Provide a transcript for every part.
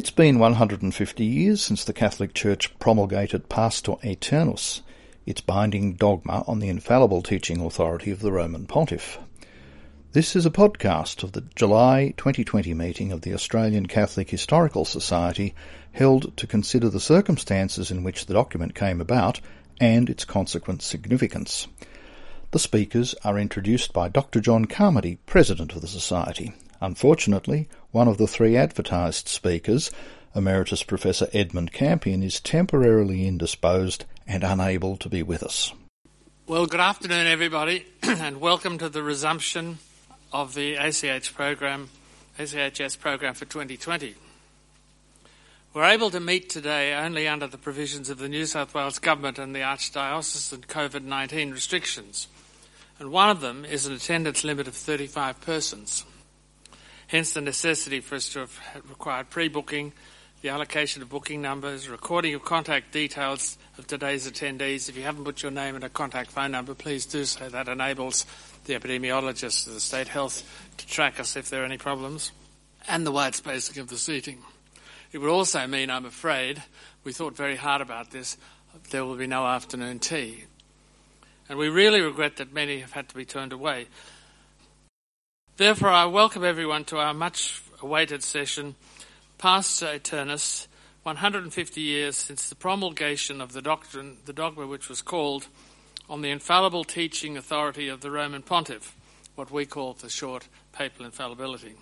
It's been 150 years since the Catholic Church promulgated Pastor Aeternus, its binding dogma on the infallible teaching authority of the Roman Pontiff. This is a podcast of the July 2020 meeting of the Australian Catholic Historical Society, held to consider the circumstances in which the document came about and its consequent significance. The speakers are introduced by Dr. John Carmody, President of the Society. Unfortunately, one of the three advertised speakers, Emeritus Professor Edmund Campion, is temporarily indisposed and unable to be with us. Well, good afternoon, everybody, and welcome to the resumption of the ACHS program for 2020. We're able to meet today only under the provisions of the New South Wales Government and the Archdiocese and COVID-19 restrictions, and one of them is an attendance limit of 35 persons. Hence the necessity for us to have required pre-booking, the allocation of booking numbers, recording of contact details of today's attendees. If you haven't put your name and a contact phone number, please do so. That enables the epidemiologists of the State Health to track us if there are any problems, and the wide spacing of the seating. It would also mean, I'm afraid, we thought very hard about this, there will be no afternoon tea. And we really regret that many have had to be turned away. Therefore, I welcome everyone to our much-awaited session, Pastor Aeternus, 150 years since the promulgation of the dogma which was called on the infallible teaching authority of the Roman Pontiff, what we call for short papal infallibility.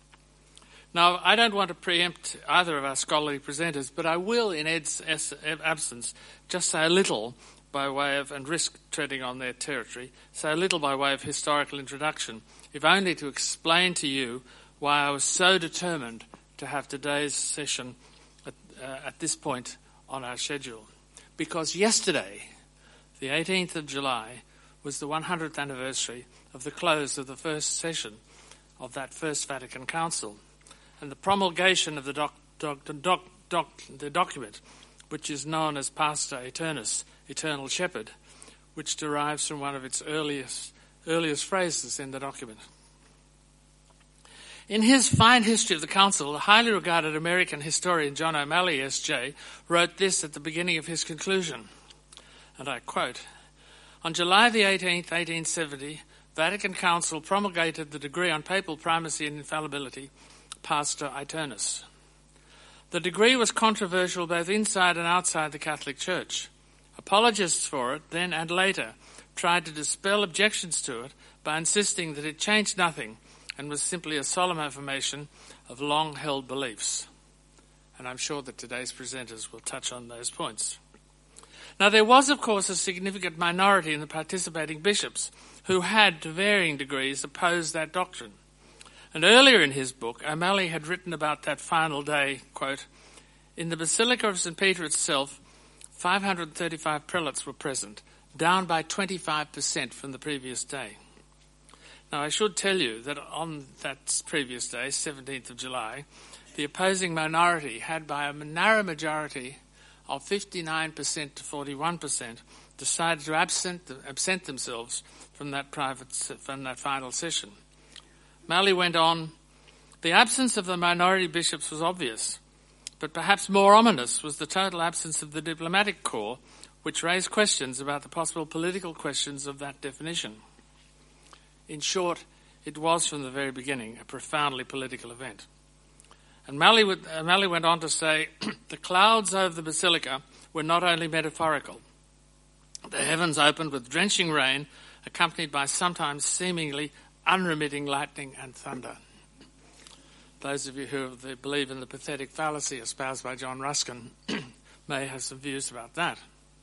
Now, I don't want to preempt either of our scholarly presenters, but I will, in Ed's absence, just say a little by way of, and risk treading on their territory, say a little by way of historical introduction, if only to explain to you why I was so determined to have today's session at this point on our schedule. Because yesterday, the 18th of July, was the 100th anniversary of the close of the first session of that First Vatican Council and the promulgation of the document, which is known as Pastor Aeternus, Eternal Shepherd, which derives from one of its earliest phrases in the document. In his fine history of the Council, the highly regarded American historian John O'Malley, S.J., wrote this at the beginning of his conclusion, and I quote, "On July the 18th, 1870, Vatican Council promulgated the decree on papal primacy and infallibility, Pastor Aeternus. The decree was controversial both inside and outside the Catholic Church. Apologists for it, then and later, tried to dispel objections to it by insisting that it changed nothing and was simply a solemn affirmation of long-held beliefs." And I'm sure that today's presenters will touch on those points. Now, there was, of course, a significant minority in the participating bishops who had, to varying degrees, opposed that doctrine. And earlier in his book, O'Malley had written about that final day, quote, "In the Basilica of St. Peter itself, 535 prelates were present, down by 25% from the previous day." Now, I should tell you that on that previous day, 17th of July, the opposing minority had, by a narrow majority of 59% to 41%, decided to absent themselves from that final session. O'Malley went on, "The absence of the minority bishops was obvious, but perhaps more ominous was the total absence of the diplomatic corps, which raised questions about the possible political questions of that definition. In short, it was from the very beginning a profoundly political event." And O'Malley went on to say, "The clouds over the Basilica were not only metaphorical. The heavens opened with drenching rain, accompanied by sometimes seemingly unremitting lightning and thunder." Those of you who believe in the pathetic fallacy espoused by John Ruskin may have some views about that.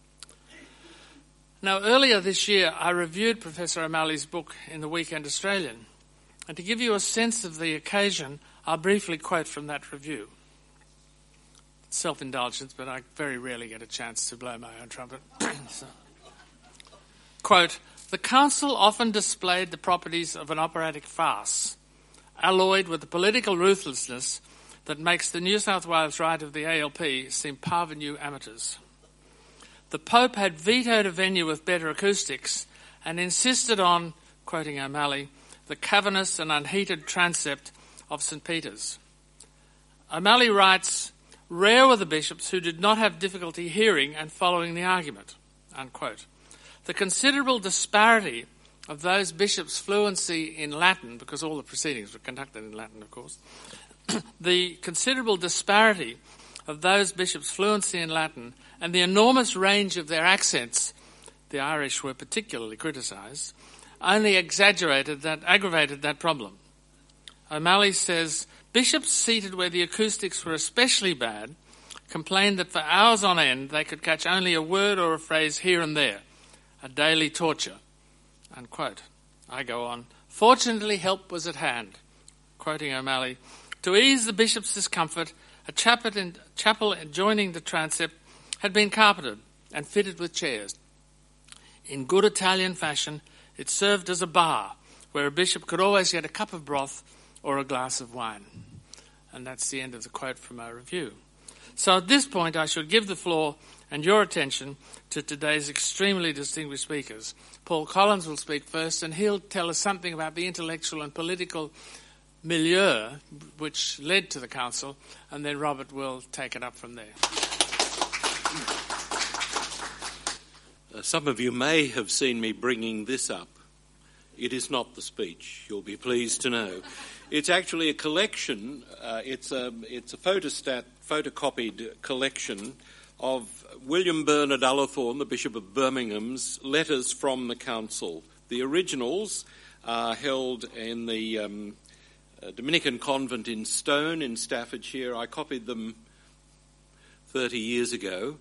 Now, earlier this year, I reviewed Professor O'Malley's book in the Weekend Australian, and to give you a sense of the occasion, I'll briefly quote from that review. Self-indulgence, but I very rarely get a chance to blow my own trumpet. So, quote, "The Council often displayed the properties of an operatic farce, alloyed with the political ruthlessness that makes the New South Wales right of the ALP seem parvenu amateurs. The Pope had vetoed a venue with better acoustics and insisted on, quoting O'Malley, the cavernous and unheated transept of St. Peter's. O'Malley writes, "Rare were the bishops who did not have difficulty hearing and following the argument," unquote. The considerable disparity of those bishops' fluency in Latin, because all the proceedings were conducted in Latin, of course, the considerable disparity of those bishops' fluency in Latin and the enormous range of their accents, the Irish were particularly criticised, only aggravated that problem. O'Malley says, bishops seated where the acoustics were especially bad complained that for hours on end they could catch only a word or a phrase here and there, a daily torture, unquote. I go on. Fortunately, help was at hand. Quoting O'Malley, to ease the bishop's discomfort, a chapel adjoining the transept had been carpeted and fitted with chairs. In good Italian fashion, it served as a bar where a bishop could always get a cup of broth or a glass of wine. And that's the end of the quote from our review. So at this point, I should give the floor and your attention to today's extremely distinguished speakers. Paul Collins will speak first, and he'll tell us something about the intellectual and political milieu which led to the council, and then Robert will take it up from there. Some of you may have seen me bringing this up. It is not the speech, you'll be pleased to know. It's actually a collection, it's a photocopied collection of William Bernard Ullathorne, the Bishop of Birmingham's, letters from the council. The originals are held in the Dominican convent in Stone in Staffordshire. I copied them 30 years ago.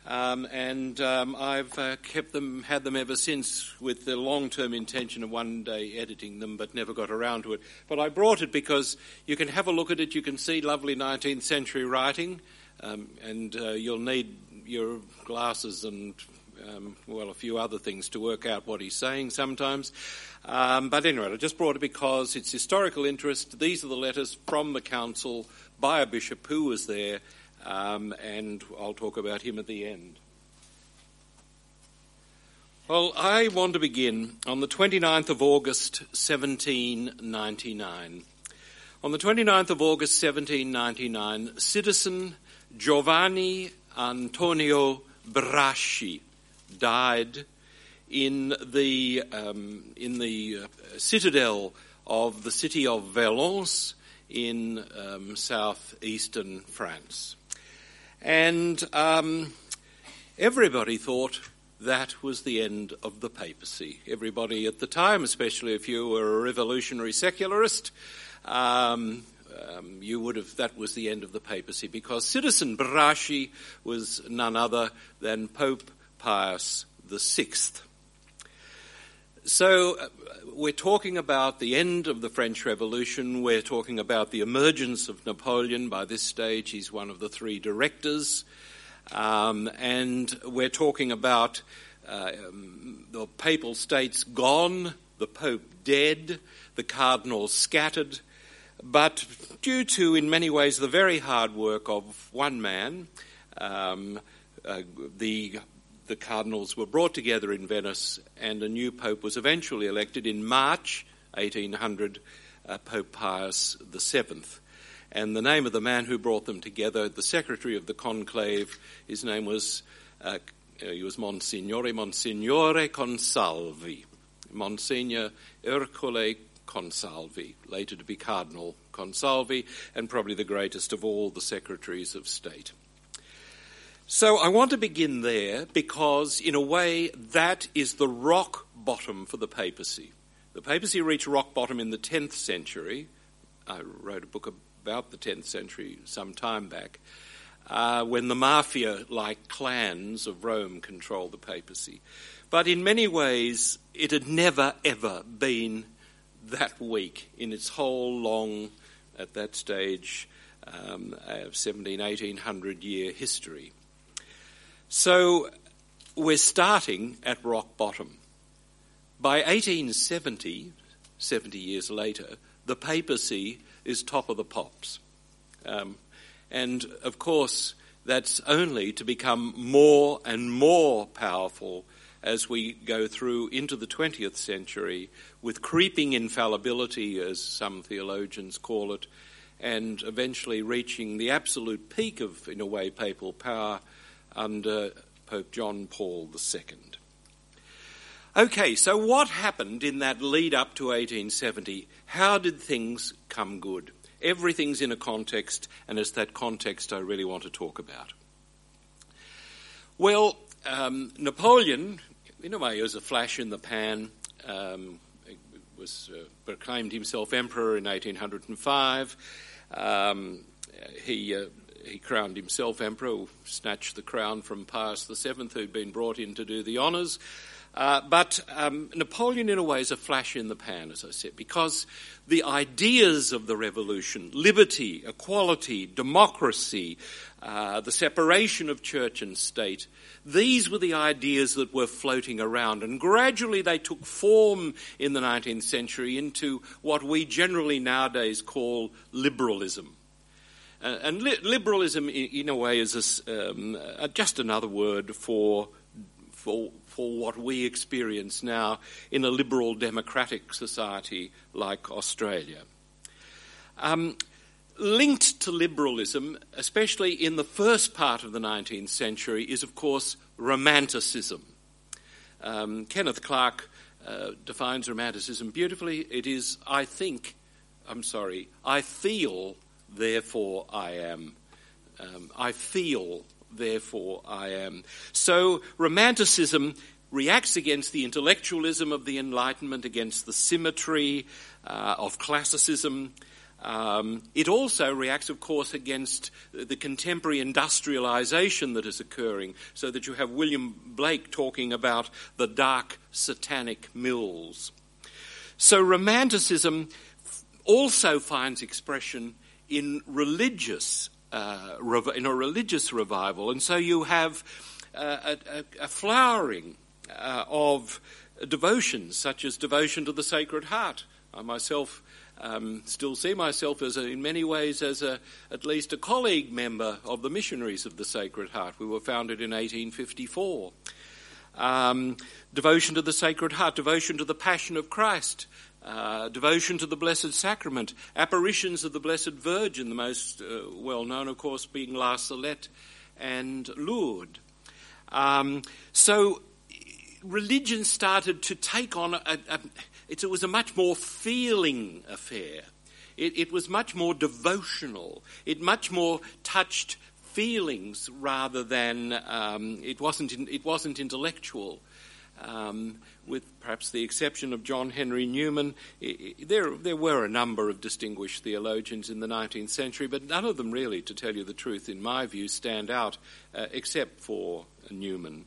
I've had them ever since with the long-term intention of one day editing them, but never got around to it. But I brought it because you can have a look at it, you can see lovely 19th century writing, and you'll need your glasses and, a few other things to work out what he's saying sometimes. But anyway, I just brought it because it's historical interest. These are the letters from the council by a bishop who was there, and I'll talk about him at the end. Well, I want to begin on the 29th of August, 1799. On the 29th of August, 1799, citizen Giovanni Antonio Braschi died in the citadel of the city of Valence in southeastern France. And everybody thought that was the end of the papacy. Everybody at the time, especially if you were a revolutionary secularist, that was the end of the papacy, because citizen Braschi was none other than Pope Pius VI. So we're talking about the end of the French Revolution. We're talking about the emergence of Napoleon. By this stage, he's one of the three directors. And we're talking about the papal states gone, the Pope dead, the cardinals scattered. But due to, in many ways, the very hard work of one man, the cardinals were brought together in Venice, and a new pope was eventually elected in March 1800, Pope Pius VII. And the name of the man who brought them together, the secretary of the conclave, his name was Monsignore Consalvi, Monsignor Ercole Consalvi, later to be Cardinal Consalvi, and probably the greatest of all the secretaries of state. So I want to begin there because, in a way, that is the rock bottom for the papacy. The papacy reached rock bottom in the 10th century. I wrote a book about the 10th century some time back, when the mafia-like clans of Rome controlled the papacy. But in many ways, it had never, ever been that weak in its whole long, at that stage, 1800-year history. So we're starting at rock bottom. By 1870, 70 years later, the papacy is top of the pops. And of course, that's only to become more and more powerful as we go through into the 20th century with creeping infallibility, as some theologians call it, and eventually reaching the absolute peak of, in a way, papal power under Pope John Paul II. Okay, so what happened in that lead up to 1870? How did things come good? Everything's in a context, and it's that context I really want to talk about. Well, Napoleon, in a way, was a flash in the pan. Proclaimed himself emperor in 1805. He crowned himself emperor, snatched the crown from Pius VII, who'd been brought in to do the honours. But Napoleon, in a way, is a flash in the pan, as I said, because the ideas of the revolution, liberty, equality, democracy, the separation of church and state, these were the ideas that were floating around, and gradually they took form in the 19th century into what we generally nowadays call liberalism. And liberalism, in a way, is just another word for what we experience now in a liberal democratic society like Australia. Linked to liberalism, especially in the first part of the 19th century, is, of course, Romanticism. Kenneth Clark defines Romanticism beautifully. It is, I feel, therefore I am. I feel, therefore I am. So Romanticism reacts against the intellectualism of the Enlightenment, against the symmetry of classicism. It also reacts, of course, against the contemporary industrialisation that is occurring, so that you have William Blake talking about the dark satanic mills. So Romanticism also finds expression in a religious revival, and so you have a flowering of devotions, such as devotion to the Sacred Heart. I myself still see myself as in many ways as at least a colleague member of the Missionaries of the Sacred Heart. We were founded in 1854. Devotion to the Sacred Heart, devotion to the Passion of Christ, devotion to the Blessed Sacrament, apparitions of the Blessed Virgin, the most well-known, of course, being La Salette and Lourdes. So religion started to take on it was a much more feeling affair. It was much more devotional. It much more touched feelings rather than it wasn't intellectual. With perhaps the exception of John Henry Newman, there were a number of distinguished theologians in the 19th century, but none of them really, to tell you the truth, in my view, stand out except for Newman.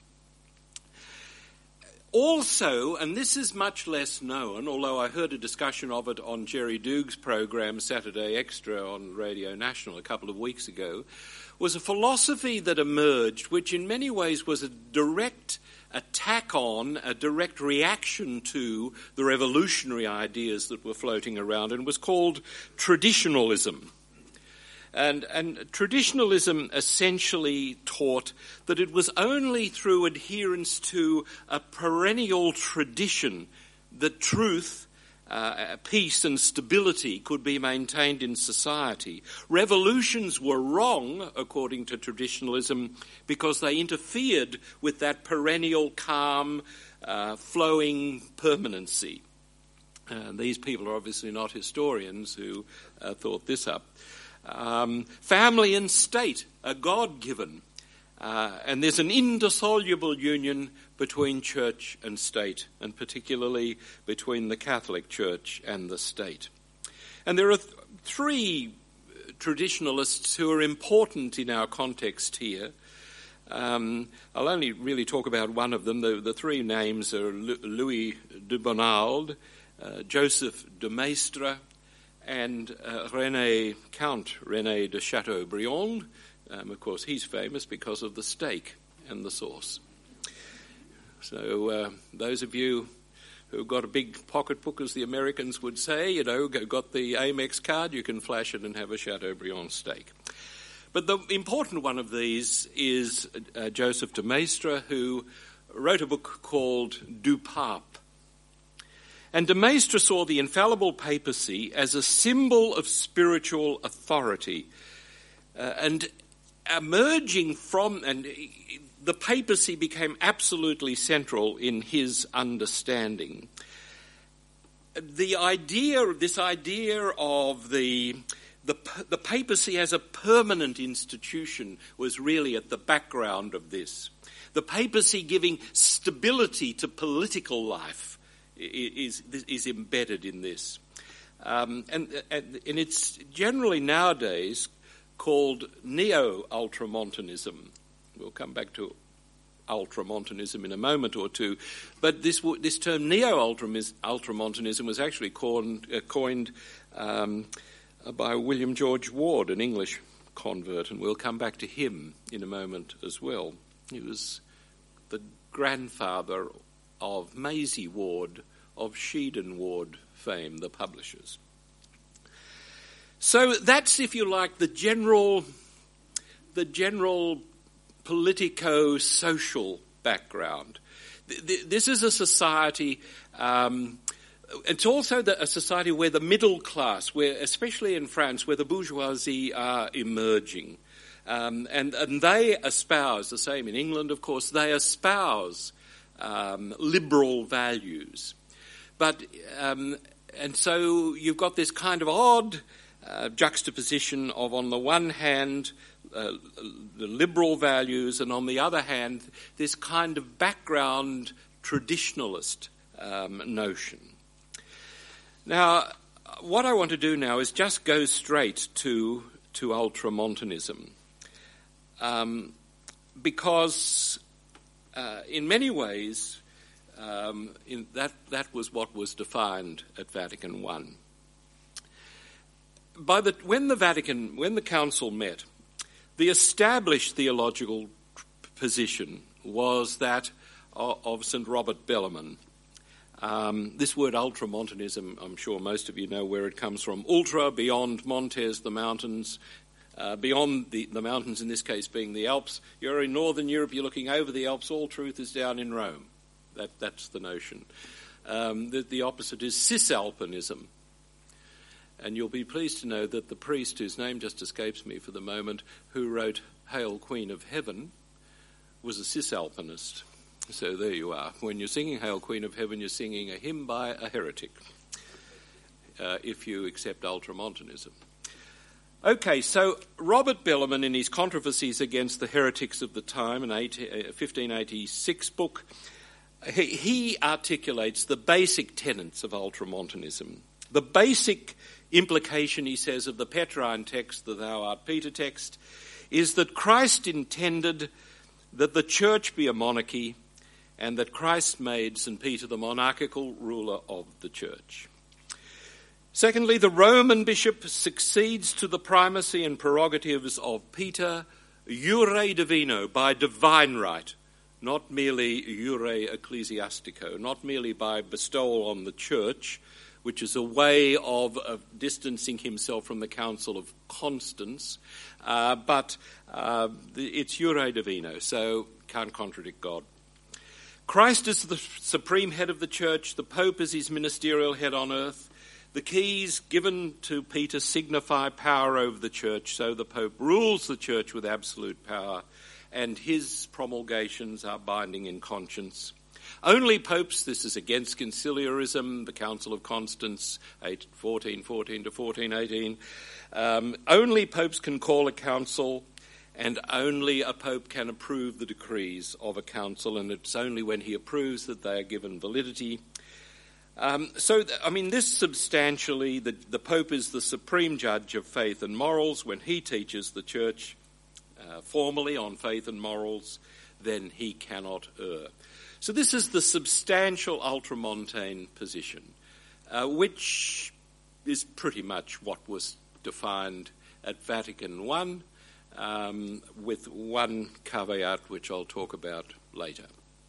Also, and this is much less known, although I heard a discussion of it on Jerry Doog's program Saturday Extra on Radio National a couple of weeks ago, was a philosophy that emerged which in many ways was a direct attack on, a direct reaction to the revolutionary ideas that were floating around, and was called traditionalism. And traditionalism essentially taught that it was only through adherence to a perennial tradition that truth, peace and stability could be maintained in society. Revolutions were wrong, according to traditionalism, because they interfered with that perennial, calm, flowing permanency. These people are obviously not historians who thought this up. Family and state are God-given, and there's an indissoluble union between church and state, and particularly between the Catholic Church and the state. And there are three traditionalists who are important in our context here. I'll only really talk about one of them. The three names are Louis de Bonald, Joseph de Maistre, and Count René de Chateaubriand. Of course, he's famous because of the steak and the sauce. So those of you who've got a big pocketbook, as the Americans would say, got the Amex card, you can flash it and have a Chateaubriand steak. But the important one of these is Joseph de Maistre, who wrote a book called Du Pape. And de Maistre saw the infallible papacy as a symbol of spiritual authority. And emerging from, and the papacy became absolutely central in his understanding. This idea of the papacy as a permanent institution was really at the background of this. The papacy giving stability to political life is embedded in this. And it's generally nowadays called neo-ultramontanism. We'll come back to ultramontanism in a moment or two. But this term neo-ultramontanism was actually coined by William George Ward, an English convert, and we'll come back to him in a moment as well. He was the grandfather of Maisie Ward of Sheedon Ward fame, the publishers. So that's, if you like, the general politico-social background. This is a society, it's also a society where the middle class, where, especially in France, where the bourgeoisie are emerging. And they espouse, the same in England, of course, they espouse liberal values. But, and so you've got this kind of odd juxtaposition of, on the one hand, the liberal values, and on the other hand, this kind of background traditionalist notion. Now, what I want to do now is just go straight to ultramontanism, because in many ways that was what was defined at Vatican I. When the Council met, the established theological position was that of St. Robert Bellarmine. This word ultramontanism, I'm sure most of you know where it comes from. Ultra, beyond, montes, the mountains, beyond the mountains, in this case being the Alps. You're in Northern Europe, you're looking over the Alps, all truth is down in Rome. That's the notion. The opposite is cisalpinism. And you'll be pleased to know that the priest, whose name just escapes me for the moment, who wrote Hail Queen of Heaven, was a cisalpinist. So there you are. When you're singing Hail Queen of Heaven, you're singing a hymn by a heretic, if you accept ultramontanism. Okay, so Robert Bellarmine, in his Controversies Against the Heretics of the Time, an 1586 book, he articulates the basic tenets of ultramontanism. The basic implication, he says, of the Petrine text, the Thou Art Peter text, is that Christ intended that the church be a monarchy and that Christ made St. Peter the monarchical ruler of the church. Secondly, the Roman bishop succeeds to the primacy and prerogatives of Peter iure divino, by divine right, not merely iure ecclesiastico, not merely by bestowal on the church, which is a way of distancing himself from the Council of Constance, but it's iure divino, so can't contradict God. Christ is the supreme head of the church, the Pope is his ministerial head on earth. The keys given to Peter signify power over the church, so the Pope rules the church with absolute power, and his promulgations are binding in conscience. Only popes, this is against conciliarism, the Council of Constance, 1414 to 1418, only popes can call a council, and only a pope can approve the decrees of a council, and it's only when he approves that they are given validity. This substantially, the Pope is the supreme judge of faith and morals. When he teaches the church formally on faith and morals, then he cannot err. So this is the substantial ultramontane position, which is pretty much what was defined at Vatican I, with one caveat which I'll talk about later.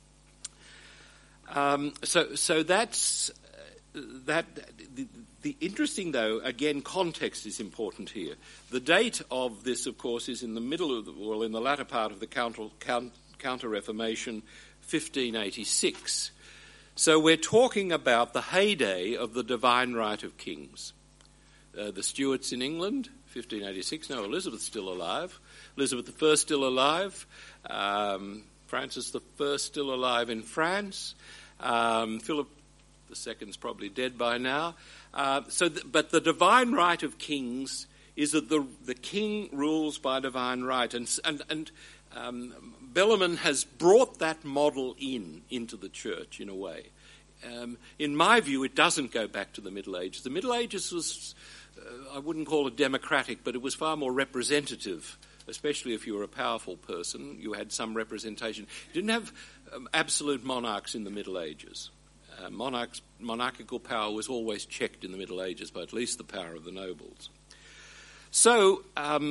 So that's that. The interesting, though, again, context is important here. The date of this, of course, is in the middle of in the latter part of the Counter-Reformation, 1586. So we're talking about the heyday of the divine right of kings. The Stuarts in England, 1586. No, Elizabeth's still alive. Elizabeth I still alive. Francis I still alive in France. Philip II's probably dead by now. But the divine right of kings is that the king rules by divine right, and Bellarmine has brought that model into the church in a way. In my view, it doesn't go back to the Middle Ages. The Middle Ages was, I wouldn't call it democratic, but it was far more representative, especially if you were a powerful person. You had some representation. You didn't have absolute monarchs in the Middle Ages. Monarchical power was always checked in the Middle Ages by at least the power of the nobles. So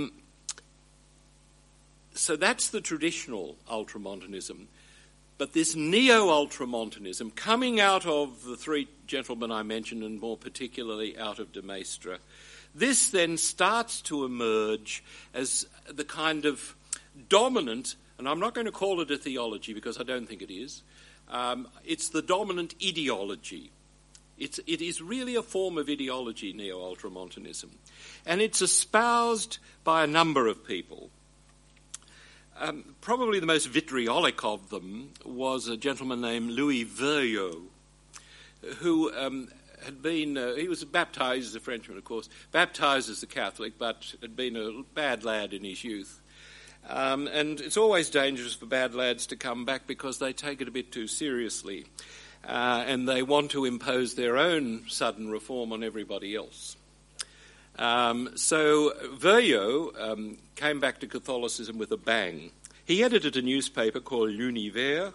that's the traditional ultramontanism. But this neo-ultramontanism, coming out of the three gentlemen I mentioned, and more particularly out of de Maistre, this then starts to emerge as the kind of dominant, and I'm not going to call it a theology because I don't think it is, it's the dominant ideology. It is really a form of ideology, neo-ultramontanism. And it's espoused by a number of people. Probably the most vitriolic of them was a gentleman named Louis Veuillot, who had been, he was baptised as a Frenchman, of course, baptised as a Catholic, but had been a bad lad in his youth. And it's always dangerous for bad lads to come back because they take it a bit too seriously. And they want to impose their own sudden reform on everybody else. So Veuillot came back to Catholicism with a bang. He edited a newspaper called L'Univers,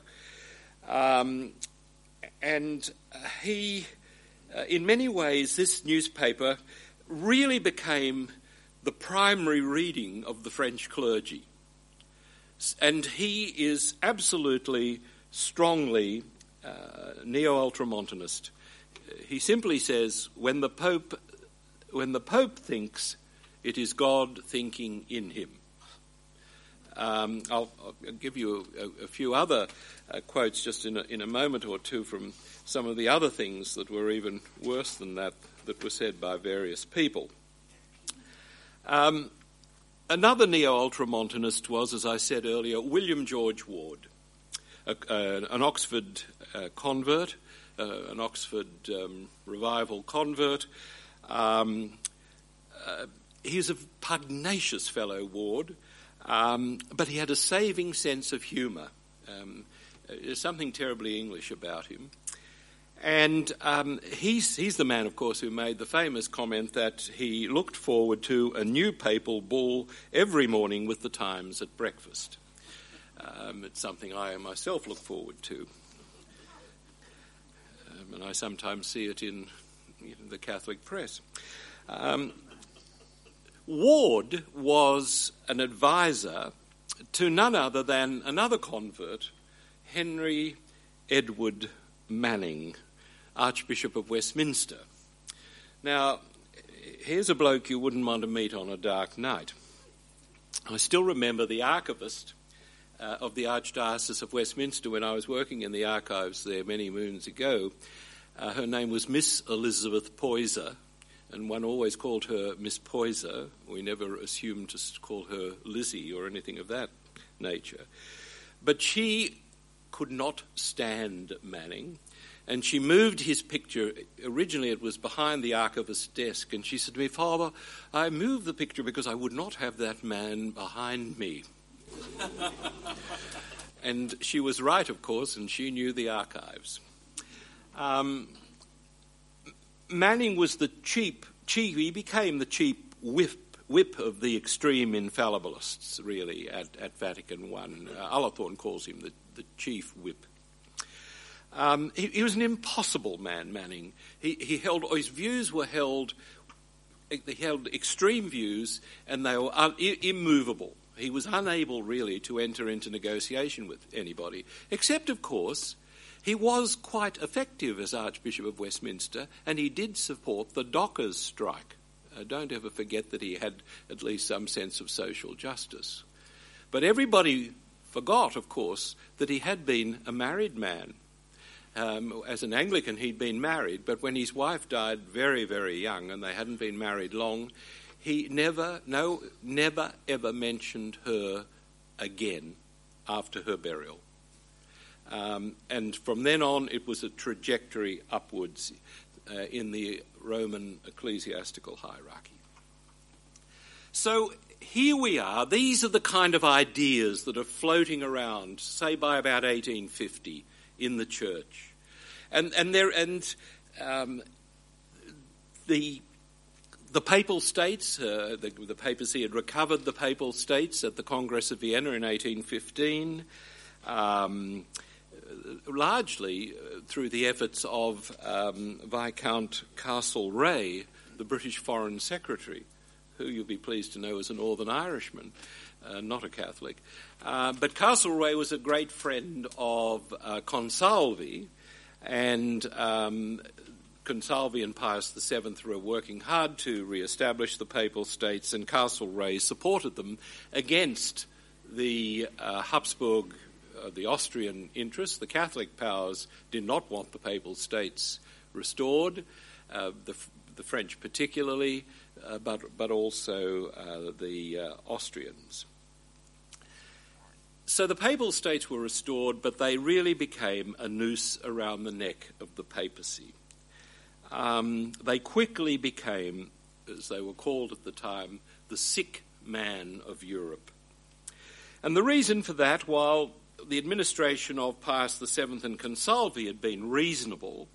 and he, in many ways, this newspaper really became the primary reading of the French clergy. And he is absolutely, strongly neo-ultramontanist. He simply says, when the Pope thinks, it is God thinking in him. I'll give you a few other quotes just in a moment or two from some of the other things that were even worse than that were said by various people. Another neo-ultramontanist was, as I said earlier, William George Ward, an Oxford convert, an Oxford revival convert. He's a pugnacious fellow, Ward, but he had a saving sense of humour. There's something terribly English about him. And he's the man, of course, who made the famous comment that he looked forward to a new papal bull every morning with the Times at breakfast. It's something I myself look forward to. And I sometimes see it in the Catholic press. Ward was an advisor to none other than another convert, Henry Edward Manning, Archbishop of Westminster. Now, here's a bloke you wouldn't want to meet on a dark night. I still remember the archivist of the Archdiocese of Westminster when I was working in the archives there many moons ago. Her name was Miss Elizabeth Poyser, and one always called her Miss Poyser. We never assumed to call her Lizzie or anything of that nature. But she could not stand Manning, and she moved his picture. Originally it was behind the archivist's desk, and she said to me, "Father, I moved the picture because I would not have that man behind me." And she was right, of course, and she knew the archives. Manning was he became the cheap whip of the extreme infallibilists, really, at Vatican I. Ullathorne calls him the chief whip. He was an impossible man, Manning. His views were held, he held extreme views, and they were immovable. He was unable, really, to enter into negotiation with anybody, except, of course, he was quite effective as Archbishop of Westminster, and he did support the dockers' strike. Don't ever forget that he had at least some sense of social justice. But everybody forgot, of course, that he had been a married man. As an Anglican, he'd been married, but when his wife died very, very young and they hadn't been married long, he never ever mentioned her again after her burial. And from then on, it was a trajectory upwards in the Roman ecclesiastical hierarchy. So here we are. These are the kind of ideas that are floating around, say by about 1850, in the church, and the Papal States, the papacy had recovered the Papal States at the Congress of Vienna in 1815. Largely through the efforts of Viscount Castlereagh, the British Foreign Secretary, who you'll be pleased to know is a Northern Irishman, not a Catholic. But Castlereagh was a great friend of Consalvi, and Consalvi and Pius VII were working hard to re-establish the Papal States, and Castlereagh supported them against the Habsburg, the Austrian interests. The Catholic powers did not want the Papal States restored, the French particularly, but also the Austrians. So the Papal States were restored, but they really became a noose around the neck of the papacy. They quickly became, as they were called at the time, the sick man of Europe. And the reason for that, while the administration of Pius VII and Consalvi had been reasonable,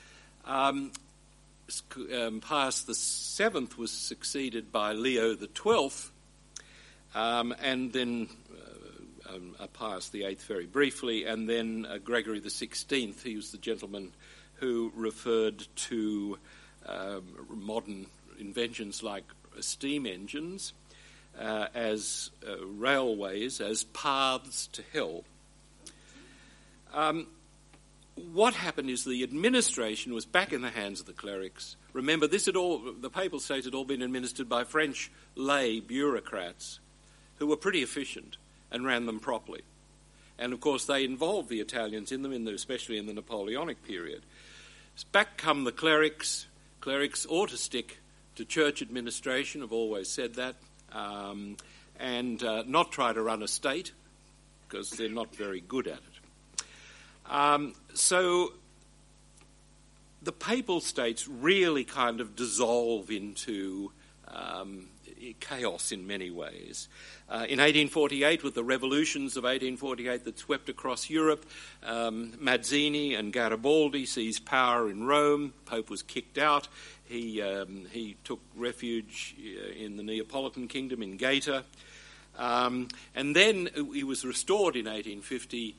Pius VII was succeeded by Leo XII, and then Pius VIII very briefly, and then Gregory XVI. He was the gentleman who referred to modern inventions like steam engines as railways, as paths to hell. What happened is the administration was back in the hands of the clerics. Remember, the Papal States had all been administered by French lay bureaucrats who were pretty efficient and ran them properly. And of course they involved the Italians in them, especially in the Napoleonic period. Back come the clerics. Clerics ought to stick to church administration, I've always said that, and not try to run a state, because they're not very good at it. So the Papal States really kind of dissolve into chaos in many ways. In 1848, with the revolutions of 1848 that swept across Europe, Mazzini and Garibaldi seized power in Rome. Pope was kicked out. He took refuge in the Neapolitan kingdom in Gaeta. And then he was restored in 1850,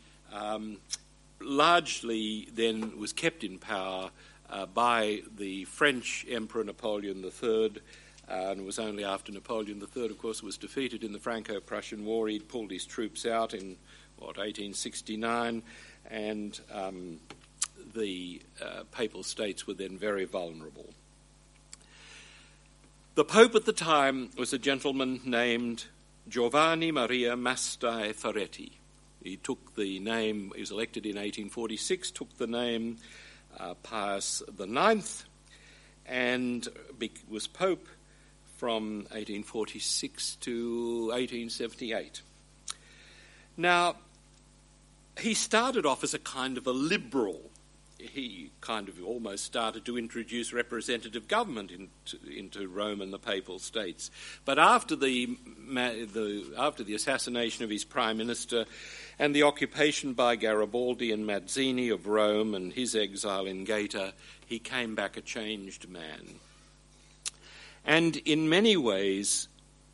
largely then was kept in power by the French Emperor Napoleon III, and it was only after Napoleon III, of course, was defeated in the Franco-Prussian War. He'd pulled his troops out in, 1869, and the Papal States were then very vulnerable. The Pope at the time was a gentleman named Giovanni Maria Mastai Ferretti. He took the name, he was elected in 1846, took the name Pius IX, and was Pope from 1846 to 1878. Now, he started off as a kind of a liberal. He kind of almost started to introduce representative government into Rome and the Papal States. But after the assassination of his prime minister and the occupation by Garibaldi and Mazzini of Rome and his exile in Gaeta, he came back a changed man. And in many ways,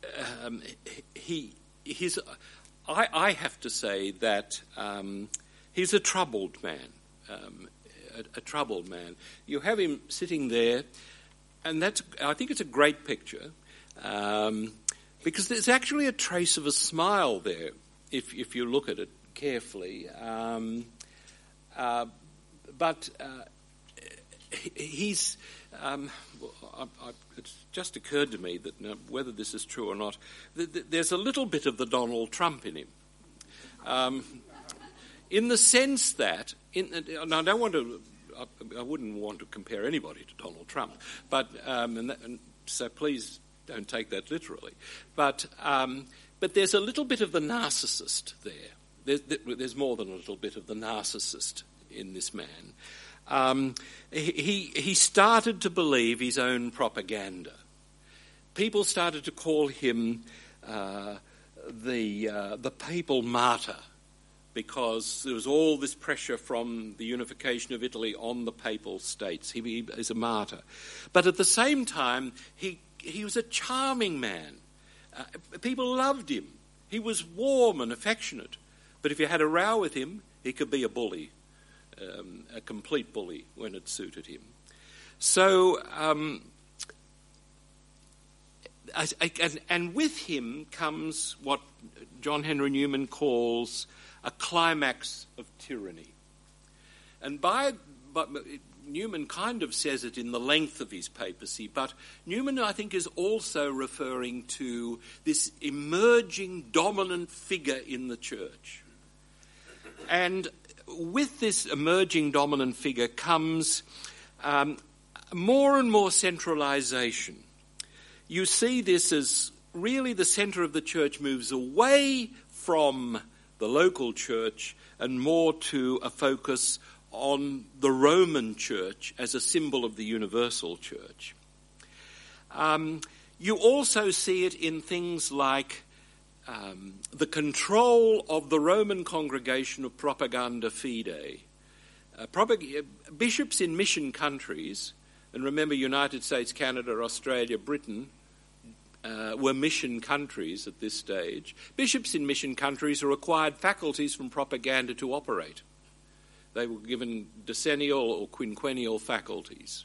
I have to say that he's a troubled man. A troubled man. You have him sitting there, and I think it's a great picture, because there's actually a trace of a smile there, if you look at it carefully. But he's... it's just occurred to me that whether this is true or not, there's a little bit of the Donald Trump in him, in the sense that and I don't want to. I wouldn't want to compare anybody to Donald Trump, but so please don't take that literally. But there's a little bit of the narcissist there. There's more than a little bit of the narcissist in this man. He started to believe his own propaganda. People started to call him the papal martyr, because there was all this pressure from the unification of Italy on the papal states. He is a martyr. But at the same time, he was a charming man. People loved him. He was warm and affectionate. But if you had a row with him, he could be a bully, a complete bully when it suited him. So, and with him comes what John Henry Newman calls a climax of tyranny. And but Newman kind of says it in the length of his papacy, but Newman, I think, is also referring to this emerging dominant figure in the church. And with this emerging dominant figure comes more and more centralisation. You see this as really the centre of the church moves away from the local church and more to a focus on the Roman church as a symbol of the universal church. You also see it in things like the control of the Roman congregation of propaganda fide. Bishops in mission countries, and remember United States, Canada, Australia, Britain, were mission countries at this stage. Bishops in mission countries are acquired faculties from propaganda to operate. They were given decennial or quinquennial faculties.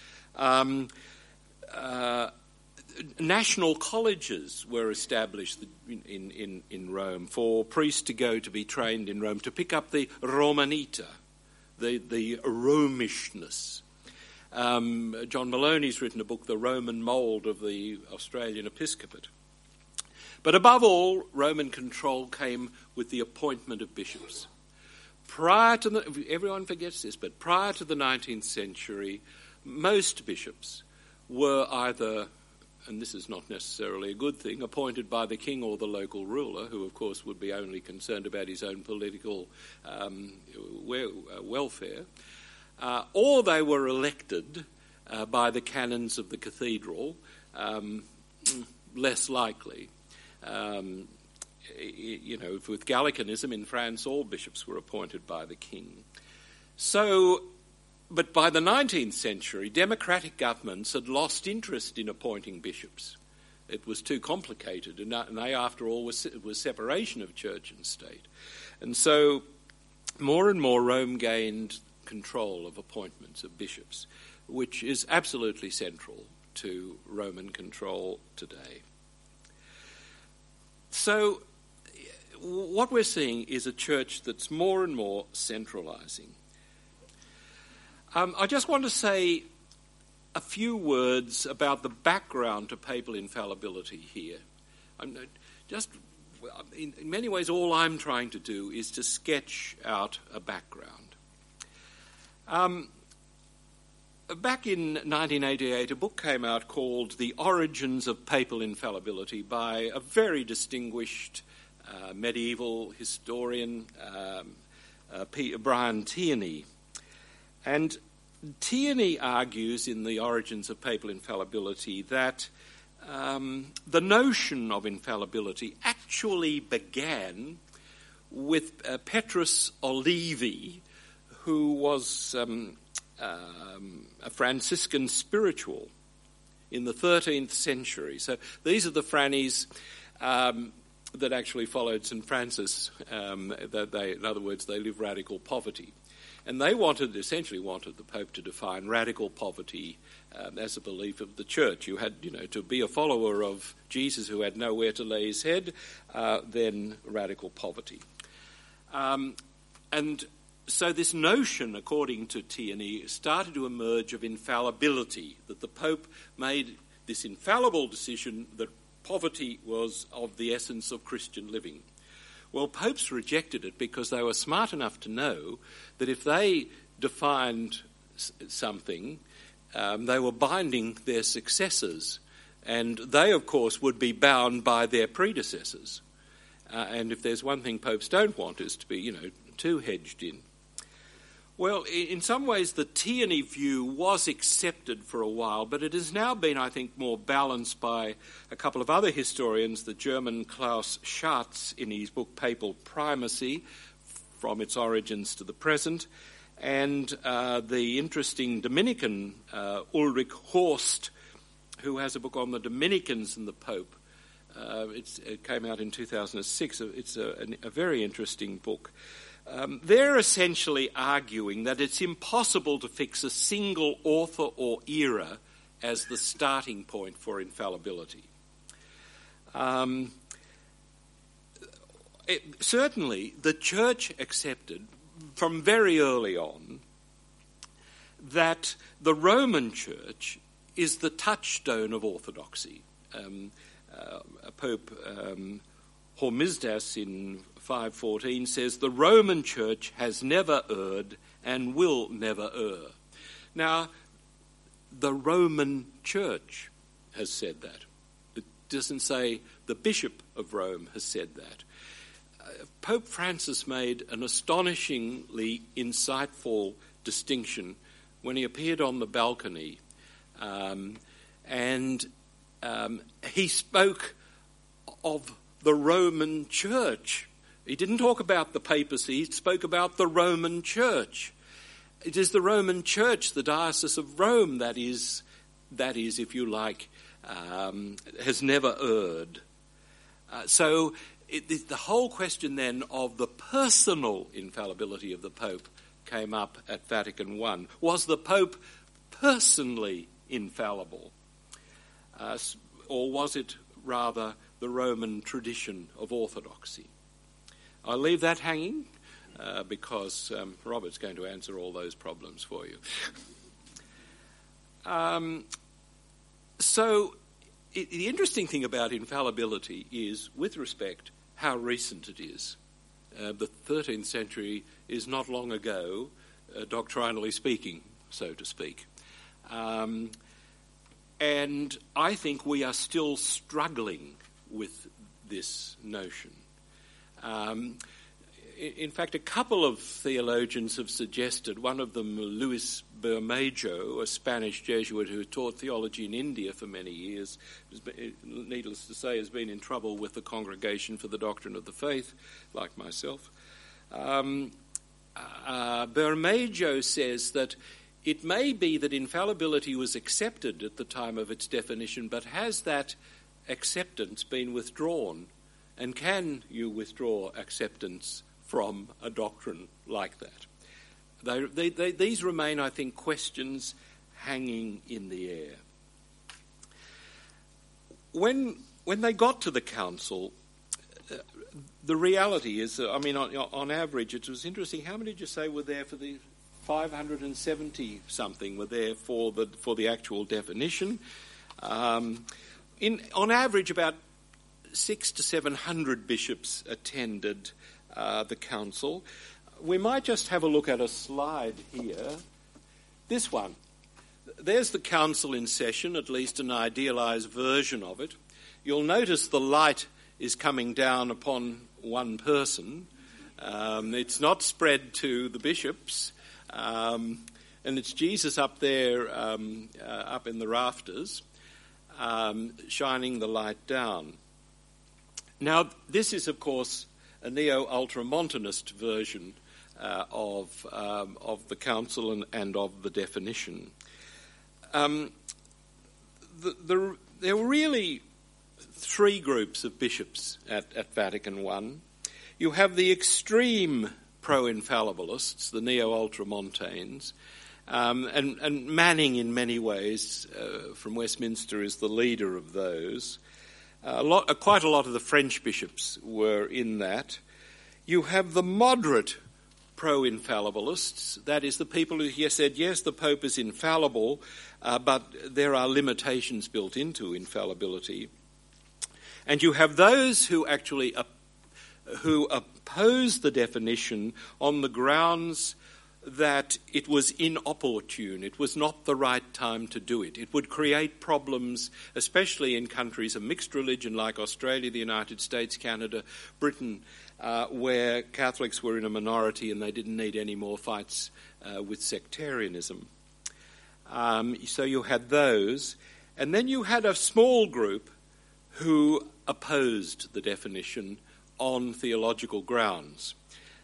National colleges were established in Rome for priests to go to be trained in Rome, to pick up the Romanita, the Romishness. John Maloney's written a book, The Roman Mould of the Australian Episcopate. But above all, Roman control came with the appointment of bishops. Everyone forgets this, but prior to the 19th century, most bishops were either, and this is not necessarily a good thing, appointed by the king or the local ruler, who of course would be only concerned about his own political welfare, or they were elected by the canons of the cathedral, less likely. With Gallicanism in France, all bishops were appointed by the king. But by the 19th century, democratic governments had lost interest in appointing bishops. It was too complicated, and they, after all, was separation of church and state. And so more and more Rome gained control of appointments of bishops, which is absolutely central to Roman control today. So what we're seeing is a church that's more and more centralising. I just want to say a few words about the background to papal infallibility here. In many ways, all I'm trying to do is to sketch out a background. Back in 1988, a book came out called The Origins of Papal Infallibility by a very distinguished medieval historian, Brian Tierney. And Tierney argues in The Origins of Papal Infallibility that the notion of infallibility actually began with Petrus Olivi, who was a Franciscan spiritual in the 13th century. So these are the Frannies that actually followed St. Francis. In other words, they live radical poverty. And they essentially wanted the Pope to define radical poverty as a belief of the Church. You had, to be a follower of Jesus who had nowhere to lay his head, then radical poverty. And so this notion, according to Tierney, started to emerge of infallibility, that the Pope made this infallible decision that poverty was of the essence of Christian living. Well, popes rejected it because they were smart enough to know that if they defined something, they were binding their successors, and they, of course, would be bound by their predecessors. And if there's one thing popes don't want is to be, too hedged in. Well, in some ways, the Tierney view was accepted for a while, but it has now been, I think, more balanced by a couple of other historians, the German Klaus Schatz in his book Papal Primacy, From Its Origins to the Present, and the interesting Dominican Ulrich Horst, who has a book on the Dominicans and the Pope. It came out in 2006. It's a very interesting book. They're essentially arguing that it's impossible to fix a single author or era as the starting point for infallibility. Certainly, the Church accepted from very early on that the Roman Church is the touchstone of orthodoxy. Pope Hormisdas in 514 says, "The Roman Church has never erred and will never err." Now, the Roman Church has said that. It doesn't say the Bishop of Rome has said that. Pope Francis made an astonishingly insightful distinction when he appeared on the balcony, and he spoke of the Roman Church. He didn't talk about the papacy, he spoke about the Roman Church. It is the Roman Church, the Diocese of Rome, that is, if you like, has never erred. So the whole question then of the personal infallibility of the Pope came up at Vatican I. Was the Pope personally infallible? Or was it rather the Roman tradition of orthodoxy? I'll leave that hanging because Robert's going to answer all those problems for you. So the interesting thing about infallibility is, with respect, how recent it is. The 13th century is not long ago, doctrinally speaking, so to speak. And I think we are still struggling with this notion. In fact, a couple of theologians have suggested, one of them, Luis Bermejo, a Spanish Jesuit who taught theology in India for many years, needless to say, has been in trouble with the Congregation for the Doctrine of the Faith, like myself. Bermejo says that it may be that infallibility was accepted at the time of its definition, but has that acceptance been withdrawn? And can you withdraw acceptance from a doctrine like that? These remain, I think, questions hanging in the air. When they got to the council, the reality is, on average, it was interesting. How many did you say were there for the 570-something were there for the actual definition? On average, about 600 to 700 bishops attended the council. We might just have a look at a slide here. This one. There's the council in session, at least an idealised version of it. You'll notice the light is coming down upon one person. It's not spread to the bishops. And it's Jesus up there, up in the rafters, shining the light down. Now, this is, of course, a neo-ultramontanist version of the council and of the definition. There were really three groups of bishops at Vatican I. You have the extreme pro-infallibilists, the neo-ultramontanes, and Manning, in many ways, from Westminster, is the leader of those. Quite a lot of the French bishops were in that. You have the moderate pro-infallibilists, that is, the people who said, yes, the Pope is infallible, but there are limitations built into infallibility. And you have those who actually who opposed the definition on the grounds that it was inopportune. It was not the right time to do it. It would create problems, especially in countries of mixed religion like Australia, the United States, Canada, Britain, where Catholics were in a minority and they didn't need any more fights with sectarianism. So you had those. And then you had a small group who opposed the definition on theological grounds.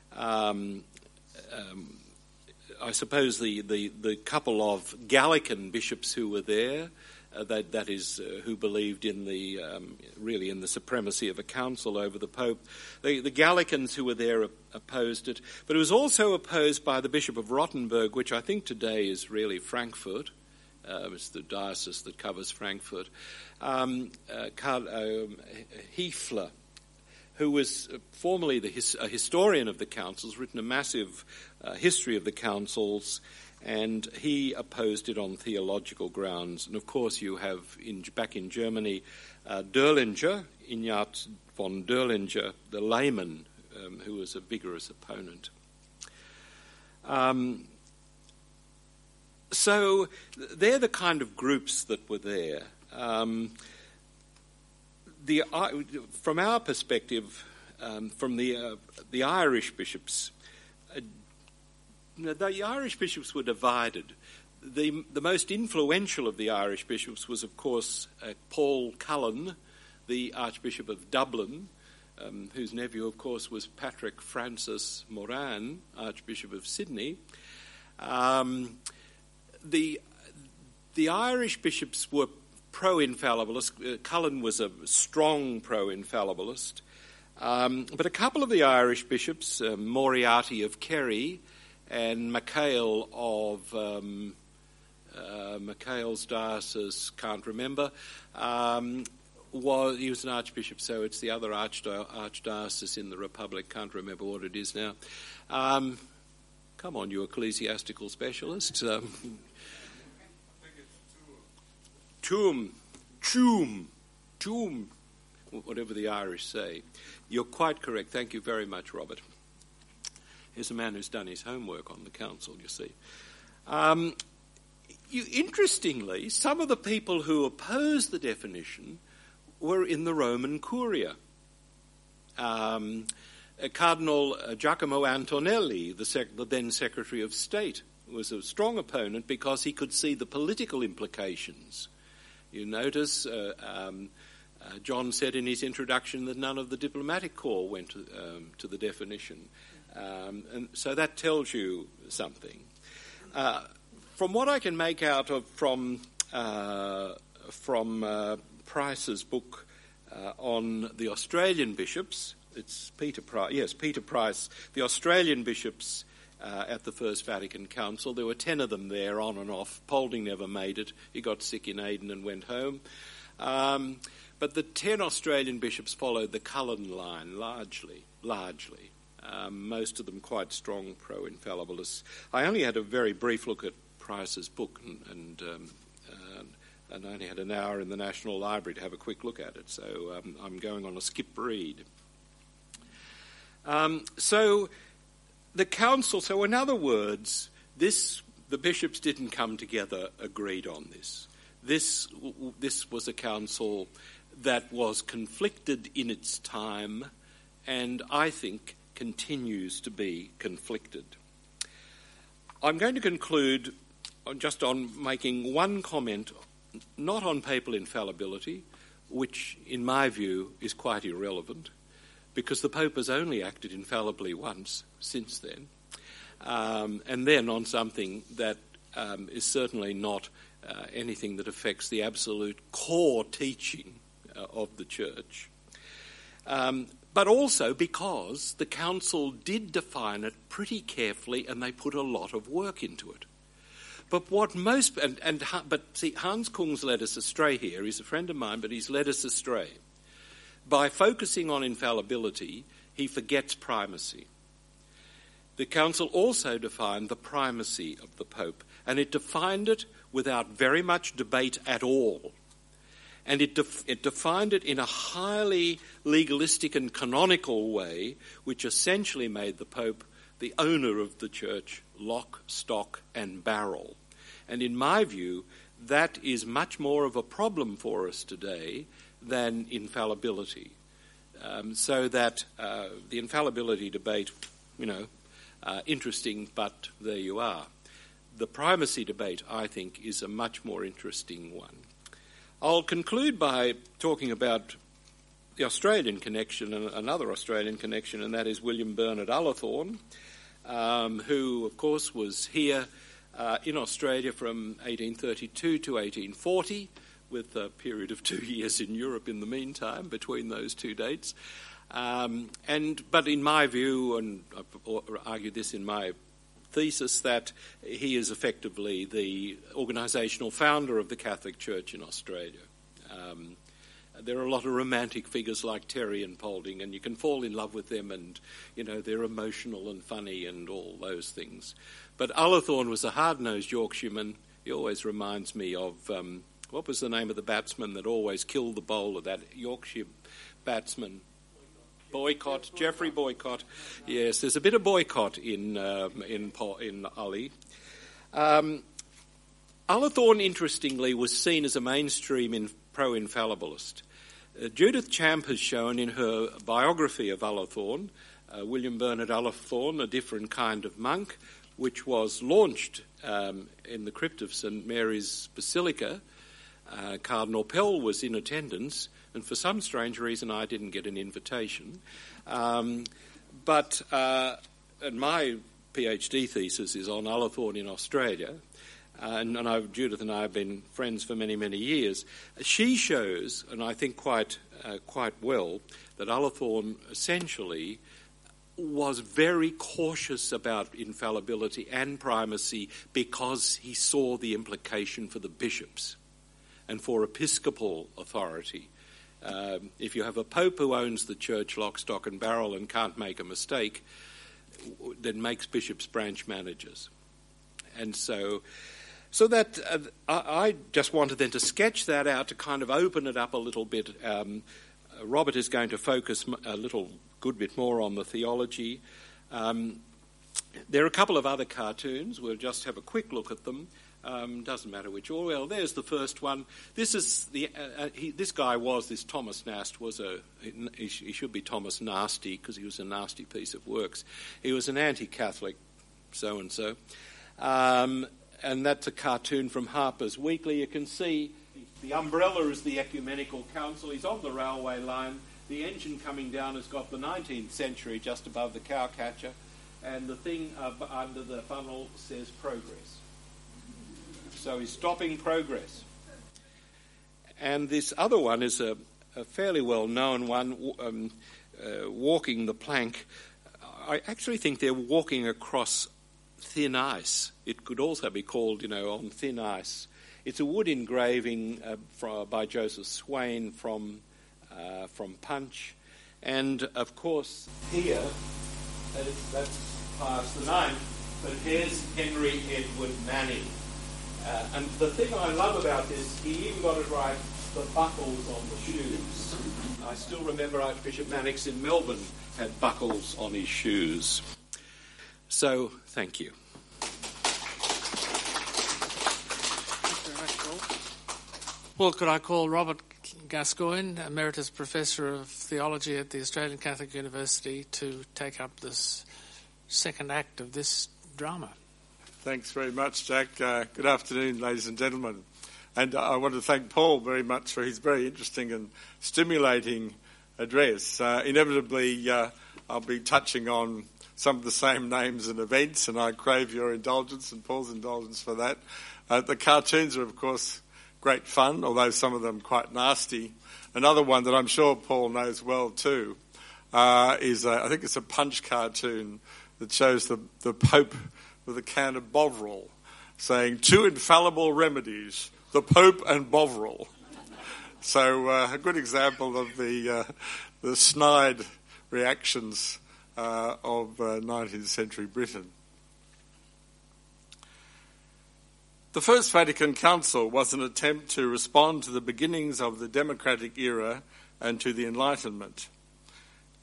I suppose the couple of Gallican bishops who were there, that is, who believed in really in the supremacy of a council over the Pope, the Gallicans who were there opposed it. But it was also opposed by the Bishop of Rottenburg, which I think today is really Frankfurt. It's the diocese that covers Frankfurt. Hiefler, who was formerly a historian of the councils, written a massive history of the councils, and he opposed it on theological grounds. And of course you have, back in Germany, Derlinger, Ignaz von Derlinger, the layman, who was a vigorous opponent. So they're the kind of groups that were there. From our perspective, from the Irish bishops, the Irish bishops were divided. The most influential of the Irish bishops was, of course, Paul Cullen, the Archbishop of Dublin, whose nephew, of course, was Patrick Francis Moran, Archbishop of Sydney. The Irish bishops were pro-infallibilist. Cullen was a strong pro-infallibilist. But a couple of the Irish bishops, Moriarty of Kerry and MacHale of MacHale's diocese, can't remember, he was an archbishop, so it's the other archdiocese in the Republic, can't remember what it is now. Come on, you ecclesiastical specialists. Tuam, whatever the Irish say. You're quite correct. Thank you very much, Robert. Here's a man who's done his homework on the council, you see. Interestingly, some of the people who opposed the definition were in the Roman Curia. Cardinal Giacomo Antonelli, the then Secretary of State, was a strong opponent because he could see the political implications. You notice John said in his introduction that none of the diplomatic corps went to the definition. And so that tells you something. From what I can make out of from Price's book on the Australian bishops, it's Peter Price. Yes, Peter Price. The Australian bishops at the First Vatican Council. There were 10 of them there, on and off. Paulding never made it. He got sick in Aden and went home. But the 10 Australian bishops followed the Cullen line largely. Most of them quite strong pro-infallibilists. I only had a very brief look at Price's book, and I only had an hour in the National Library to have a quick look at it, so I'm going on a skip read. So the council, so in other words, the bishops didn't come together agreed on this. This was a council that was conflicted in its time, and I think continues to be conflicted. I'm going to conclude just on making one comment, not on papal infallibility, which in my view is quite irrelevant, because the Pope has only acted infallibly once since then, and then on something that is certainly not anything that affects the absolute core teaching of the Church. But also because the Council did define it pretty carefully and they put a lot of work into it. But what most... But see, Hans Kung's led us astray here. He's a friend of mine, but he's led us astray. By focusing on infallibility, he forgets primacy. The Council also defined the primacy of the Pope, and it defined it without very much debate at all. And it defined it in a highly legalistic and canonical way, which essentially made the Pope the owner of the church, lock, stock and barrel. And in my view, that is much more of a problem for us today than infallibility. So that the infallibility debate, interesting, but there you are. The primacy debate, I think, is a much more interesting one. I'll conclude by talking about the Australian connection, and another Australian connection, and that is William Bernard Ullathorne, who, of course, was here in Australia from 1832 to 1840, with a period of 2 years in Europe in the meantime between those two dates. But in my view, and I've argued this in my thesis, that he is effectively the organisational founder of the Catholic Church in Australia. There are a lot of romantic figures like Terry and Paulding, and you can fall in love with them, and they're emotional and funny and all those things. But Ullathorne was a hard-nosed Yorkshireman. He always reminds me of what was the name of the batsman that always killed the bowler, that Yorkshire batsman? Boycott, Geoffrey Boycott. Yes, there's a bit of boycott in Ully. Ullathorne, interestingly, was seen as a mainstream pro-infallibilist. Judith Champ has shown in her biography of Ullathorne, William Bernard Ullathorne, A Different Kind of Monk, which was launched in the crypt of St Mary's Basilica. Cardinal Pell was in attendance, and for some strange reason I didn't get an invitation. And my PhD thesis is on Ullathorne in Australia, and Judith and I have been friends for many, many years. She shows, and I think quite well, that Ullathorne essentially was very cautious about infallibility and primacy because he saw the implication for the bishops and for episcopal authority. If you have a pope who owns the church lock, stock and barrel and can't make a mistake, then makes bishops branch managers. And so that I just wanted then to sketch that out to kind of open it up a little bit. Robert is going to focus a good bit more on the theology. There are a couple of other cartoons. We'll just have a quick look at them. Doesn't matter which order. Well, there's the first one. This is this Thomas Nast he should be Thomas Nasty because he was a nasty piece of works. He was an anti-Catholic so-and-so. And that's a cartoon from Harper's Weekly. You can see the umbrella is the Ecumenical Council. He's on the railway line. The engine coming down has got the 19th century just above the cowcatcher, and the thing under the funnel says progress. So he's stopping progress. And this other one is a fairly well-known one, walking the plank. I actually think they're walking across thin ice. It could also be called, on thin ice. It's a wood engraving by Joseph Swain from Punch. And, of course, here, that's past the 9th, but here's Henry Edward Manning. And the thing I love about this, he even got it right, the buckles on the shoes. I still remember Archbishop Mannix in Melbourne had buckles on his shoes. So, thank you. Well, could I call Robert Gascoigne, Emeritus Professor of Theology at the Australian Catholic University, to take up this second act of this drama? Thanks very much, Jack. Good afternoon, ladies and gentlemen. And I want to thank Paul very much for his very interesting and stimulating address. Inevitably, I'll be touching on some of the same names and events, and I crave your indulgence and Paul's indulgence for that. The cartoons are, of course, great fun, although some of them quite nasty. Another one that I'm sure Paul knows well too is, I think it's a Punch cartoon that shows the Pope with a can of Bovril saying, 2 infallible remedies, the Pope and Bovril. So a good example of the snide reactions of 19th century Britain. The First Vatican Council was an attempt to respond to the beginnings of the democratic era and to the Enlightenment.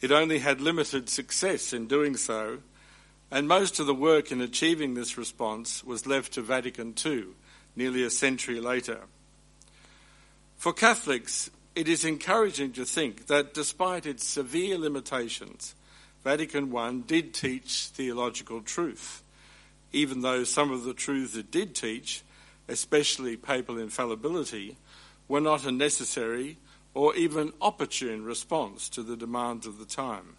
It only had limited success in doing so, and most of the work in achieving this response was left to Vatican II, nearly a century later. For Catholics, it is encouraging to think that despite its severe limitations, Vatican I did teach theological truth, even though some of the truths it did teach, especially papal infallibility, were not a necessary or even opportune response to the demands of the time.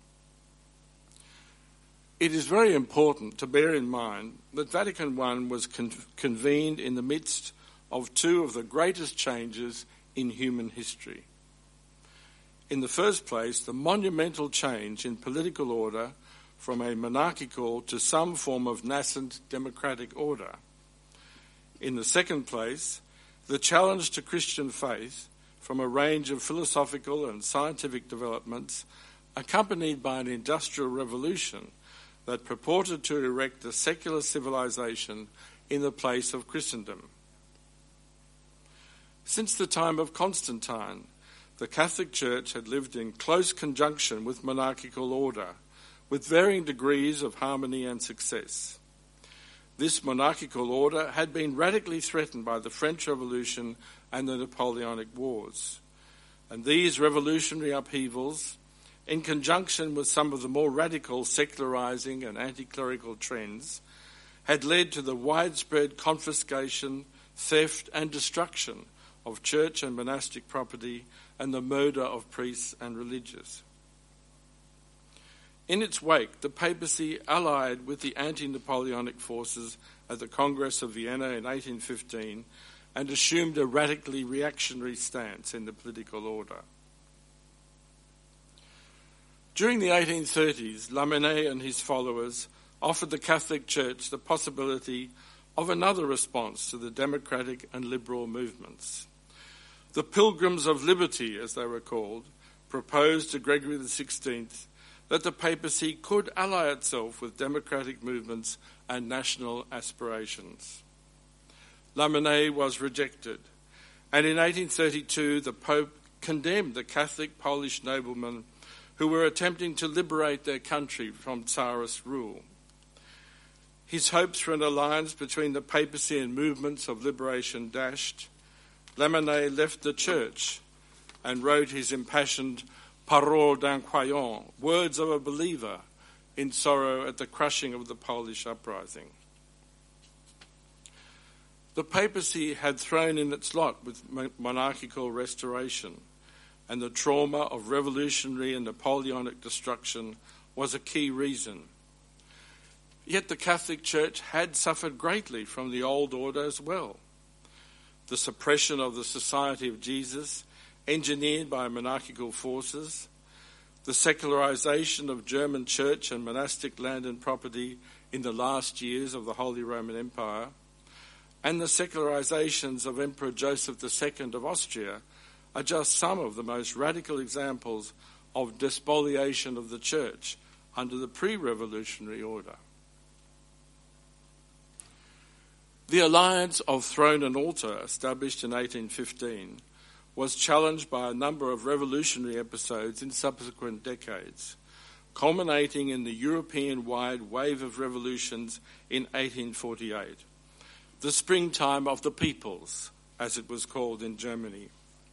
It is very important to bear in mind that Vatican I was convened in the midst of two of the greatest changes in human history. In the first place, the monumental change in political order from a monarchical to some form of nascent democratic order. In the second place, the challenge to Christian faith from a range of philosophical and scientific developments accompanied by an industrial revolution that purported to erect a secular civilization in the place of Christendom. Since the time of Constantine, the Catholic Church had lived in close conjunction with monarchical order, with varying degrees of harmony and success. This monarchical order had been radically threatened by the French Revolution and the Napoleonic Wars. And these revolutionary upheavals, in conjunction with some of the more radical secularizing and anti-clerical trends, had led to the widespread confiscation, theft and destruction of church and monastic property and the murder of priests and religious. In its wake, the papacy allied with the anti-Napoleonic forces at the Congress of Vienna in 1815 and assumed a radically reactionary stance in the political order. During the 1830s, Lamennais and his followers offered the Catholic Church the possibility of another response to the democratic and liberal movements. The Pilgrims of Liberty, as they were called, proposed to Gregory XVI that the papacy could ally itself with democratic movements and national aspirations. Lamennais was rejected, and in 1832 the Pope condemned the Catholic Polish noblemen who were attempting to liberate their country from Tsarist rule. His hopes for an alliance between the papacy and movements of liberation dashed, Lamennais left the church and wrote his impassioned Paroles d'un croyant, words of a believer, in sorrow at the crushing of the Polish uprising. The papacy had thrown in its lot with monarchical restoration, and the trauma of revolutionary and Napoleonic destruction was a key reason. Yet the Catholic Church had suffered greatly from the old order as well. The suppression of the Society of Jesus, engineered by monarchical forces, the secularization of German church and monastic land and property in the last years of the Holy Roman Empire, and the secularizations of Emperor Joseph II of Austria are just some of the most radical examples of despoliation of the church under the pre-revolutionary order. The alliance of throne and altar, established in 1815, was challenged by a number of revolutionary episodes in subsequent decades, culminating in the European-wide wave of revolutions in 1848, the springtime of the peoples, as it was called in Germany.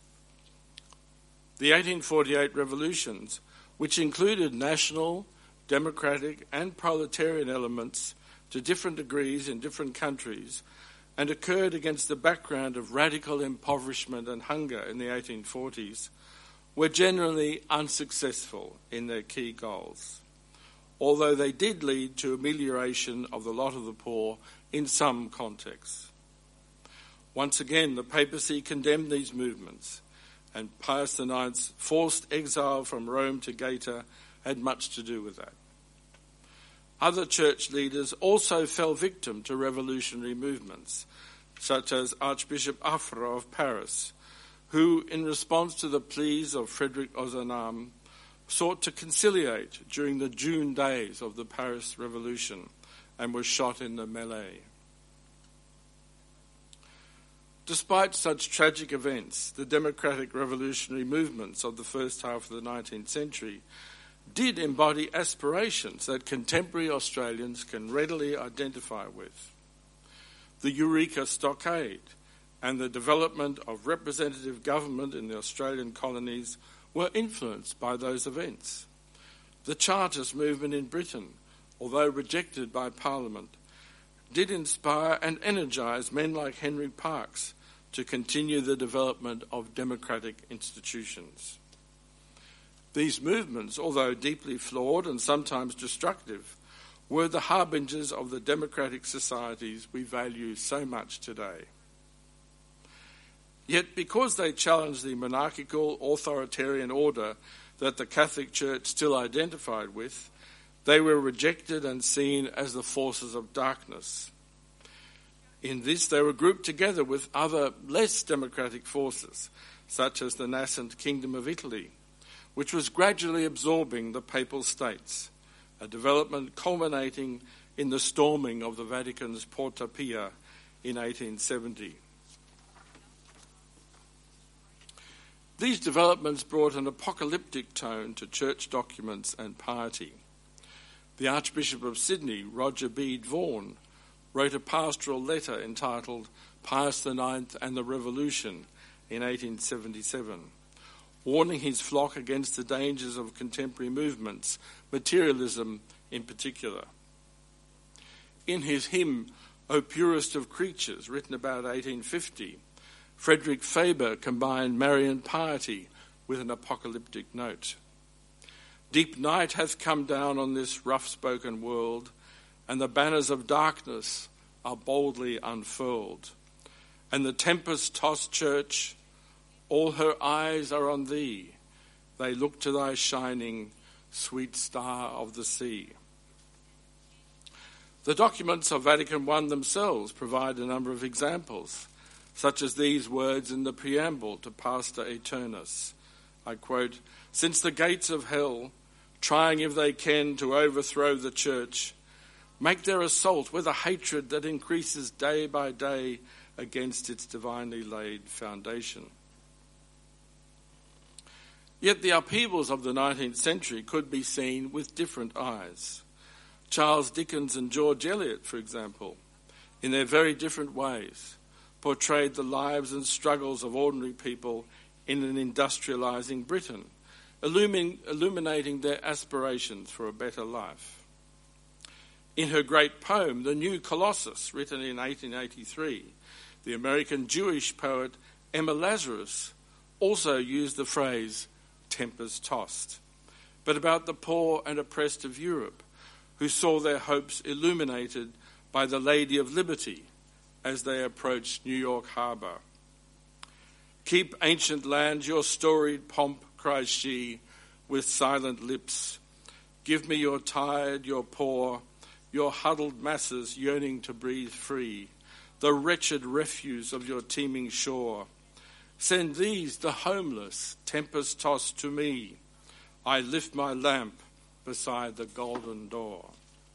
The 1848 revolutions, which included national, democratic and proletarian elements to different degrees in different countries, and occurred against the background of radical impoverishment and hunger in the 1840s, were generally unsuccessful in their key goals, although they did lead to amelioration of the lot of the poor in some contexts. Once again, the papacy condemned these movements, and Pius IX's forced exile from Rome to Gaeta had much to do with that. Other church leaders also fell victim to revolutionary movements, such as Archbishop Affre of Paris, who, in response to the pleas of Frederick Ozanam, sought to conciliate during the June days of the Paris Revolution and was shot in the melee. Despite such tragic events, the democratic revolutionary movements of the first half of the 19th century did embody aspirations that contemporary Australians can readily identify with. The Eureka Stockade and the development of representative government in the Australian colonies were influenced by those events. The Chartist movement in Britain, although rejected by Parliament, did inspire and energise men like Henry Parkes to continue the development of democratic institutions. These movements, although deeply flawed and sometimes destructive, were the harbingers of the democratic societies we value so much today. Yet because they challenged the monarchical authoritarian order that the Catholic Church still identified with, they were rejected and seen as the forces of darkness. In this, they were grouped together with other less democratic forces, such as the nascent Kingdom of Italy, which was gradually absorbing the Papal States, a development culminating in the storming of the Vatican's Porta Pia in 1870. These developments brought an apocalyptic tone to church documents and piety. The Archbishop of Sydney, Roger Bede Vaughan, wrote a pastoral letter entitled Pius IX and the Revolution in 1877, warning his flock against the dangers of contemporary movements, materialism in particular. In his hymn, O Purest of Creatures, written about 1850, Frederick Faber combined Marian piety with an apocalyptic note. Deep night hath come down on this rough-spoken world, and the banners of darkness are boldly unfurled. And the tempest-tossed church, all her eyes are on thee. They look to thy shining, sweet star of the sea. The documents of Vatican I themselves provide a number of examples, such as these words in the preamble to Pasta Aeternus. I quote, "Since the gates of hell, trying if they can to overthrow the church, make their assault with a hatred that increases day by day against its divinely laid foundation." Yet the upheavals of the 19th century could be seen with different eyes. Charles Dickens and George Eliot, for example, in their very different ways, portrayed the lives and struggles of ordinary people in an industrialising Britain, illuminating their aspirations for a better life. In her great poem, The New Colossus, written in 1883, the American Jewish poet Emma Lazarus also used the phrase tempest-tossed, but about the poor and oppressed of Europe, who saw their hopes illuminated by the Lady of Liberty as they approached New York Harbour. "Keep, ancient land, your storied pomp," cries she, with silent lips. "Give me your tired, your poor, your huddled masses yearning to breathe free, the wretched refuse of your teeming shore. Send these, the homeless, tempest-tossed to me. I lift my lamp beside the golden door."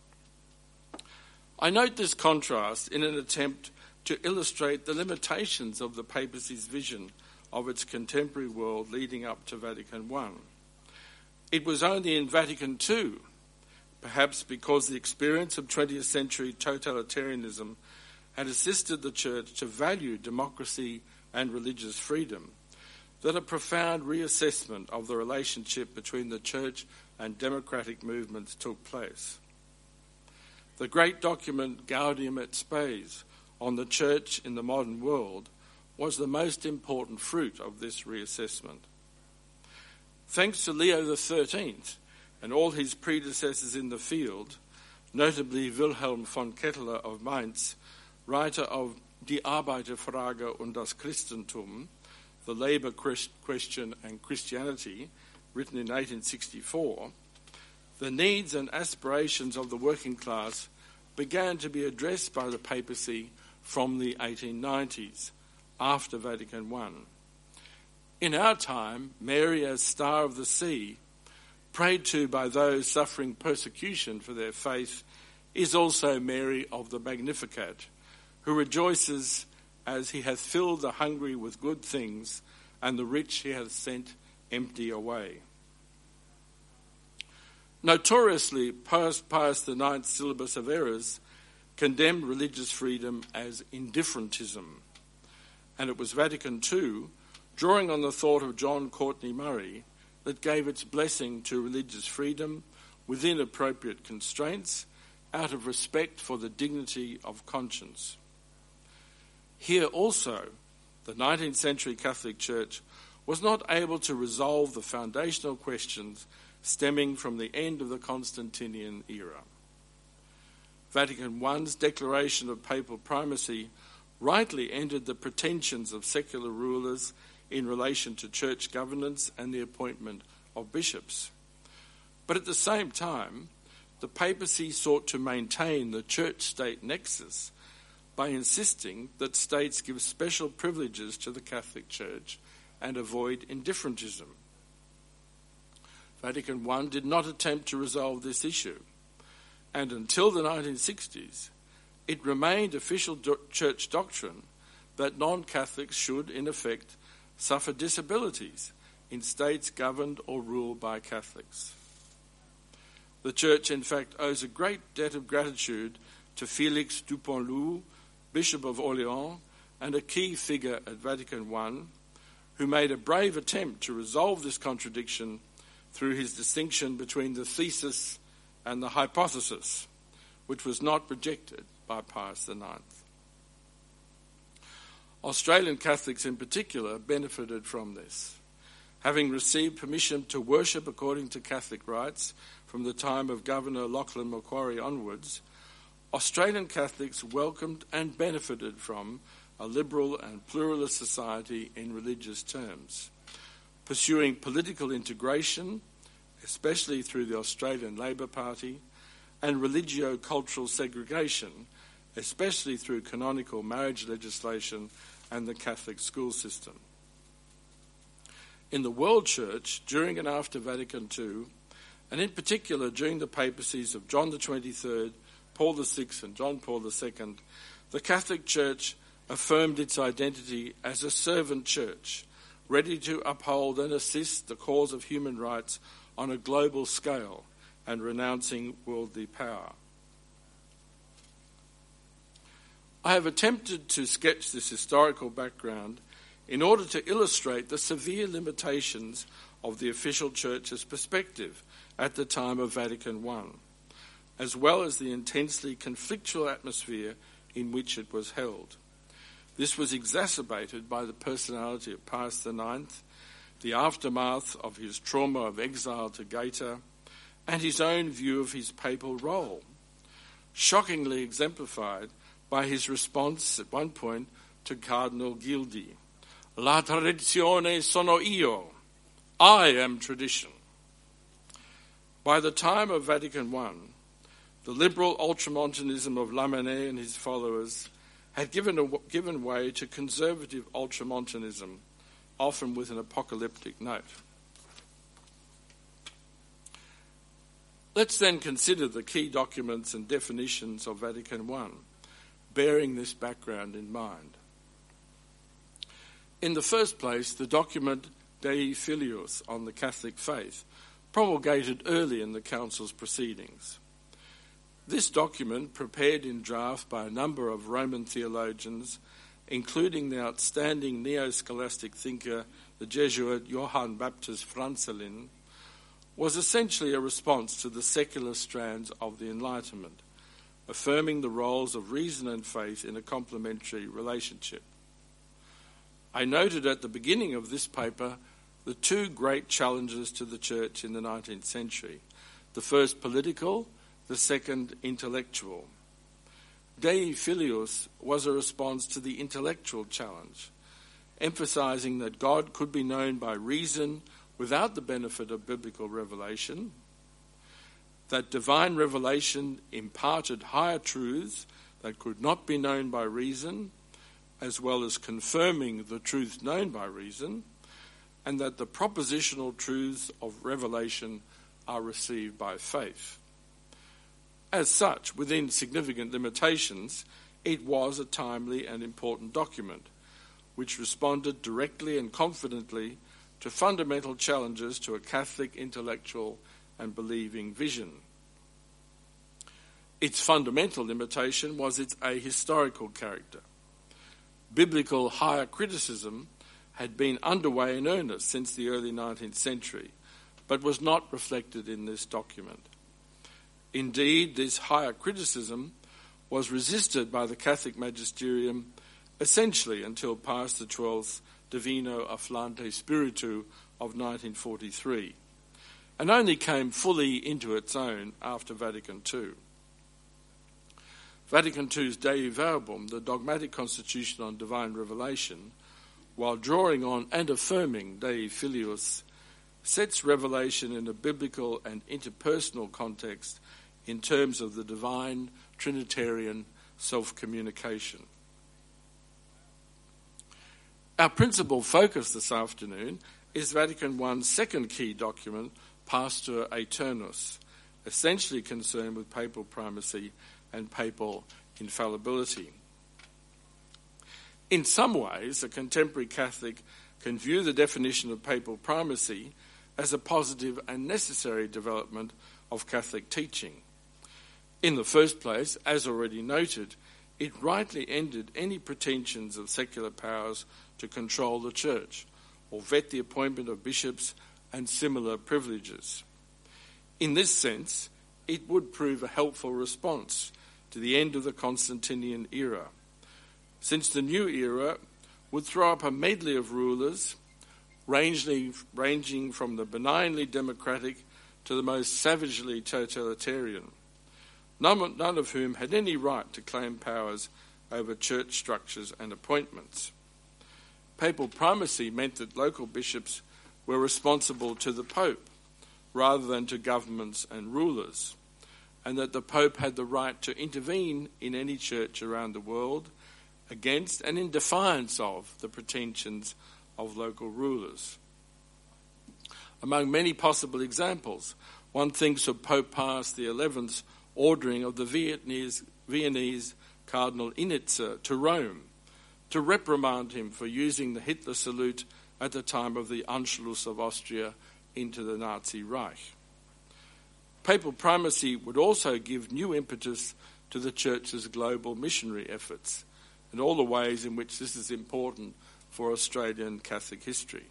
I note this contrast in an attempt to illustrate the limitations of the papacy's vision of its contemporary world leading up to Vatican I. It was only in Vatican II, perhaps because the experience of 20th century totalitarianism had assisted the Church to value democracy and religious freedom, that a profound reassessment of the relationship between the Church and democratic movements took place. The great document Gaudium et Spes on the Church in the modern world was the most important fruit of this reassessment. Thanks to Leo XIII and all his predecessors in the field, notably Wilhelm von Ketteler of Mainz, writer of Die Arbeiterfrage und das Christentum, The Labour Question and Christianity, written in 1864, the needs and aspirations of the working class began to be addressed by the papacy from the 1890s, after Vatican I. In our time, Mary as Star of the Sea, prayed to by those suffering persecution for their faith, is also Mary of the Magnificat, who rejoices as he hath filled the hungry with good things, and the rich he hath sent empty away. Notoriously, Pius IX's syllabus of errors condemned religious freedom as indifferentism, and it was Vatican II, drawing on the thought of John Courtney Murray, that gave its blessing to religious freedom within appropriate constraints, out of respect for the dignity of conscience. Here also, the 19th century Catholic Church was not able to resolve the foundational questions stemming from the end of the Constantinian era. Vatican I's declaration of papal primacy rightly ended the pretensions of secular rulers in relation to church governance and the appointment of bishops. But at the same time, the papacy sought to maintain the church-state nexus by insisting that states give special privileges to the Catholic Church and avoid indifferentism. Vatican I did not attempt to resolve this issue, and until the 1960s, it remained official church doctrine that non-Catholics should, in effect, suffer disabilities in states governed or ruled by Catholics. The Church, in fact, owes a great debt of gratitude to Félix Dupont-Loup, Bishop of Orléans, and a key figure at Vatican I, who made a brave attempt to resolve this contradiction through his distinction between the thesis and the hypothesis, which was not rejected by Pius IX. Australian Catholics in particular benefited from this. Having received permission to worship according to Catholic rites from the time of Governor Lachlan Macquarie onwards, Australian Catholics welcomed and benefited from a liberal and pluralist society in religious terms, pursuing political integration, especially through the Australian Labor Party, and religio-cultural segregation, especially through canonical marriage legislation and the Catholic school system. In the World Church, during and after Vatican II, and in particular during the papacies of John XXIII, Paul VI and John Paul II, the Catholic Church affirmed its identity as a servant church, ready to uphold and assist the cause of human rights on a global scale and renouncing worldly power. I have attempted to sketch this historical background in order to illustrate the severe limitations of the official church's perspective at the time of Vatican I, as well as the intensely conflictual atmosphere in which it was held. This was exacerbated by the personality of Pius IX, the aftermath of his trauma of exile to Gaeta, and his own view of his papal role, shockingly exemplified by his response at one point to Cardinal Gildi, "La tradizione sono io, I am tradition." By the time of Vatican I, the liberal ultramontanism of Lamennais and his followers had given way to conservative ultramontanism, often with an apocalyptic note. Let's then consider the key documents and definitions of Vatican I, bearing this background in mind. In the first place, the document Dei Filius on the Catholic faith, promulgated early in the Council's proceedings. This document, prepared in draft by a number of Roman theologians, including the outstanding neo-scholastic thinker, the Jesuit Johann Baptist Franzelin, was essentially a response to the secular strands of the Enlightenment, affirming the roles of reason and faith in a complementary relationship. I noted at the beginning of this paper the two great challenges to the Church in the 19th century, the first political, the second intellectual. Dei Filius was a response to the intellectual challenge, emphasising that God could be known by reason without the benefit of biblical revelation, that divine revelation imparted higher truths that could not be known by reason, as well as confirming the truths known by reason, and that the propositional truths of revelation are received by faith. As such, within significant limitations, it was a timely and important document, which responded directly and confidently to fundamental challenges to a Catholic intellectual and believing vision. Its fundamental limitation was its ahistorical character. Biblical higher criticism had been underway in earnest since the early 19th century, but was not reflected in this document. Indeed, this higher criticism was resisted by the Catholic magisterium essentially until Pius XII's Divino Afflante Spiritu of 1943, and only came fully into its own after Vatican II. Vatican II's Dei Verbum, the dogmatic constitution on divine revelation, while drawing on and affirming Dei Filius, sets revelation in a biblical and interpersonal context in terms of the divine Trinitarian self-communication. Our principal focus this afternoon is Vatican I's second key document, Pastor Aeternus, essentially concerned with papal primacy and papal infallibility. In some ways, a contemporary Catholic can view the definition of papal primacy as a positive and necessary development of Catholic teaching. In the first place, as already noted, it rightly ended any pretensions of secular powers to control the Church or vet the appointment of bishops and similar privileges. In this sense, it would prove a helpful response to the end of the Constantinian era, since the new era would throw up a medley of rulers ranging from the benignly democratic to the most savagely totalitarian, none of whom had any right to claim powers over church structures and appointments. Papal primacy meant that local bishops were responsible to the Pope rather than to governments and rulers, and that the Pope had the right to intervene in any church around the world against and in defiance of the pretensions of local rulers. Among many possible examples, one thinks of Pope Pius XI's ordering of the Viennese Cardinal Initzer to Rome to reprimand him for using the Hitler salute at the time of the Anschluss of Austria into the Nazi Reich. Papal primacy would also give new impetus to the Church's global missionary efforts and all the ways in which this is important for Australian Catholic history.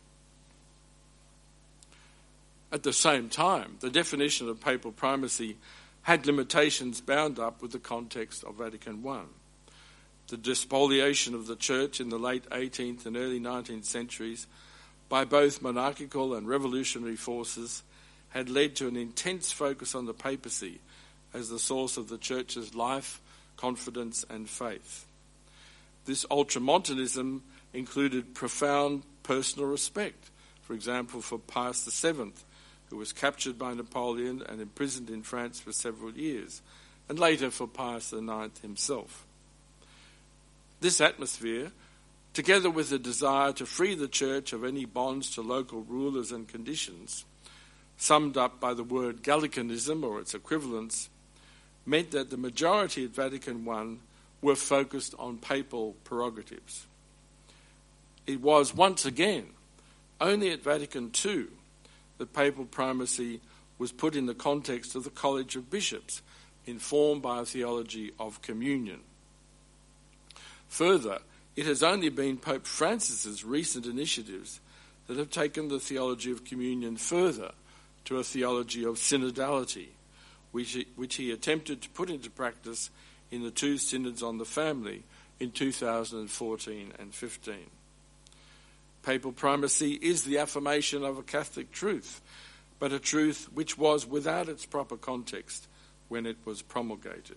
At the same time, the definition of papal primacy had limitations bound up with the context of Vatican I. The despoliation of the Church in the late 18th and early 19th centuries by both monarchical and revolutionary forces had led to an intense focus on the papacy as the source of the Church's life, confidence and faith. This ultramontanism included profound personal respect, for example, for Pius VII, who was captured by Napoleon and imprisoned in France for several years, and later for Pius IX himself. This atmosphere, together with the desire to free the Church of any bonds to local rulers and conditions, summed up by the word Gallicanism or its equivalents, meant that the majority at Vatican I were focused on papal prerogatives. It was once again only at Vatican II that papal primacy was put in the context of the College of Bishops, informed by a theology of communion. Further, it has only been Pope Francis's recent initiatives that have taken the theology of communion further to a theology of synodality, which he attempted to put into practice in the two synods on the family in 2014 and 15. Papal primacy is the affirmation of a Catholic truth, but a truth which was without its proper context when it was promulgated.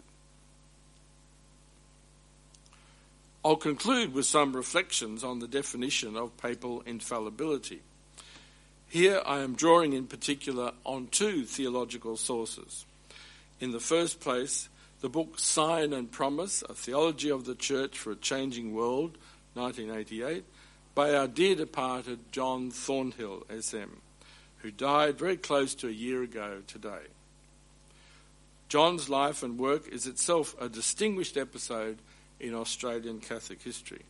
I'll conclude with some reflections on the definition of papal infallibility. Here I am drawing in particular on two theological sources. In the first place, the book Sign and Promise, A Theology of the Church for a Changing World, 1988, by our dear departed John Thornhill, SM, who died very close to a year ago today. John's life and work is itself a distinguished episode in Australian Catholic history.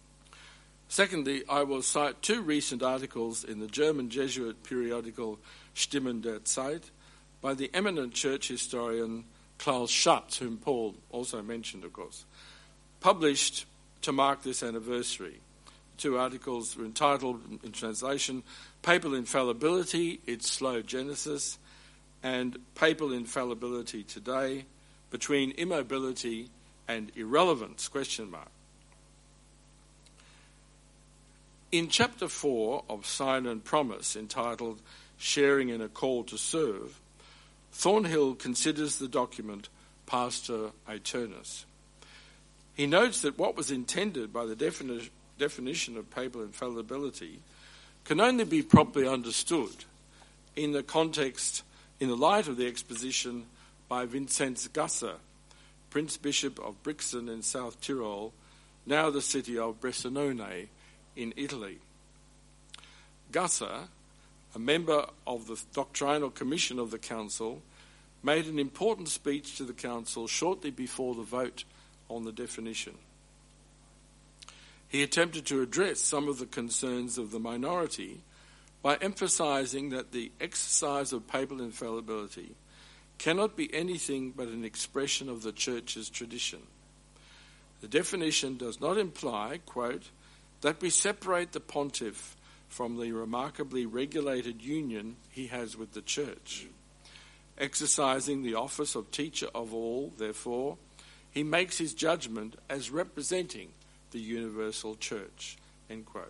Secondly, I will cite two recent articles in the German Jesuit periodical Stimmen der Zeit by the eminent church historian Klaus Schatz, whom Paul also mentioned, of course, published to mark this anniversary. Two articles were entitled, in translation, Papal Infallibility, Its Slow Genesis, and Papal Infallibility Today, Between Immobility and Irrelevance, ? In Chapter 4 of Sign and Promise, entitled Sharing in a Call to Serve, Thornhill considers the document Pastor Aeternus. He notes that what was intended by the definition of papal infallibility can only be properly understood in the light of the exposition by Vinzenz Gasser, Prince Bishop of Brixen in South Tyrol, now the city of Bressanone in Italy. Gasser, a member of the Doctrinal Commission of the Council, made an important speech to the Council shortly before the vote on the definition. He attempted to address some of the concerns of the minority by emphasising that the exercise of papal infallibility cannot be anything but an expression of the Church's tradition. The definition does not imply, quote, that we separate the pontiff from the remarkably regulated union he has with the Church. Exercising the office of teacher of all, therefore, he makes his judgment as representing the universal Church, end quote.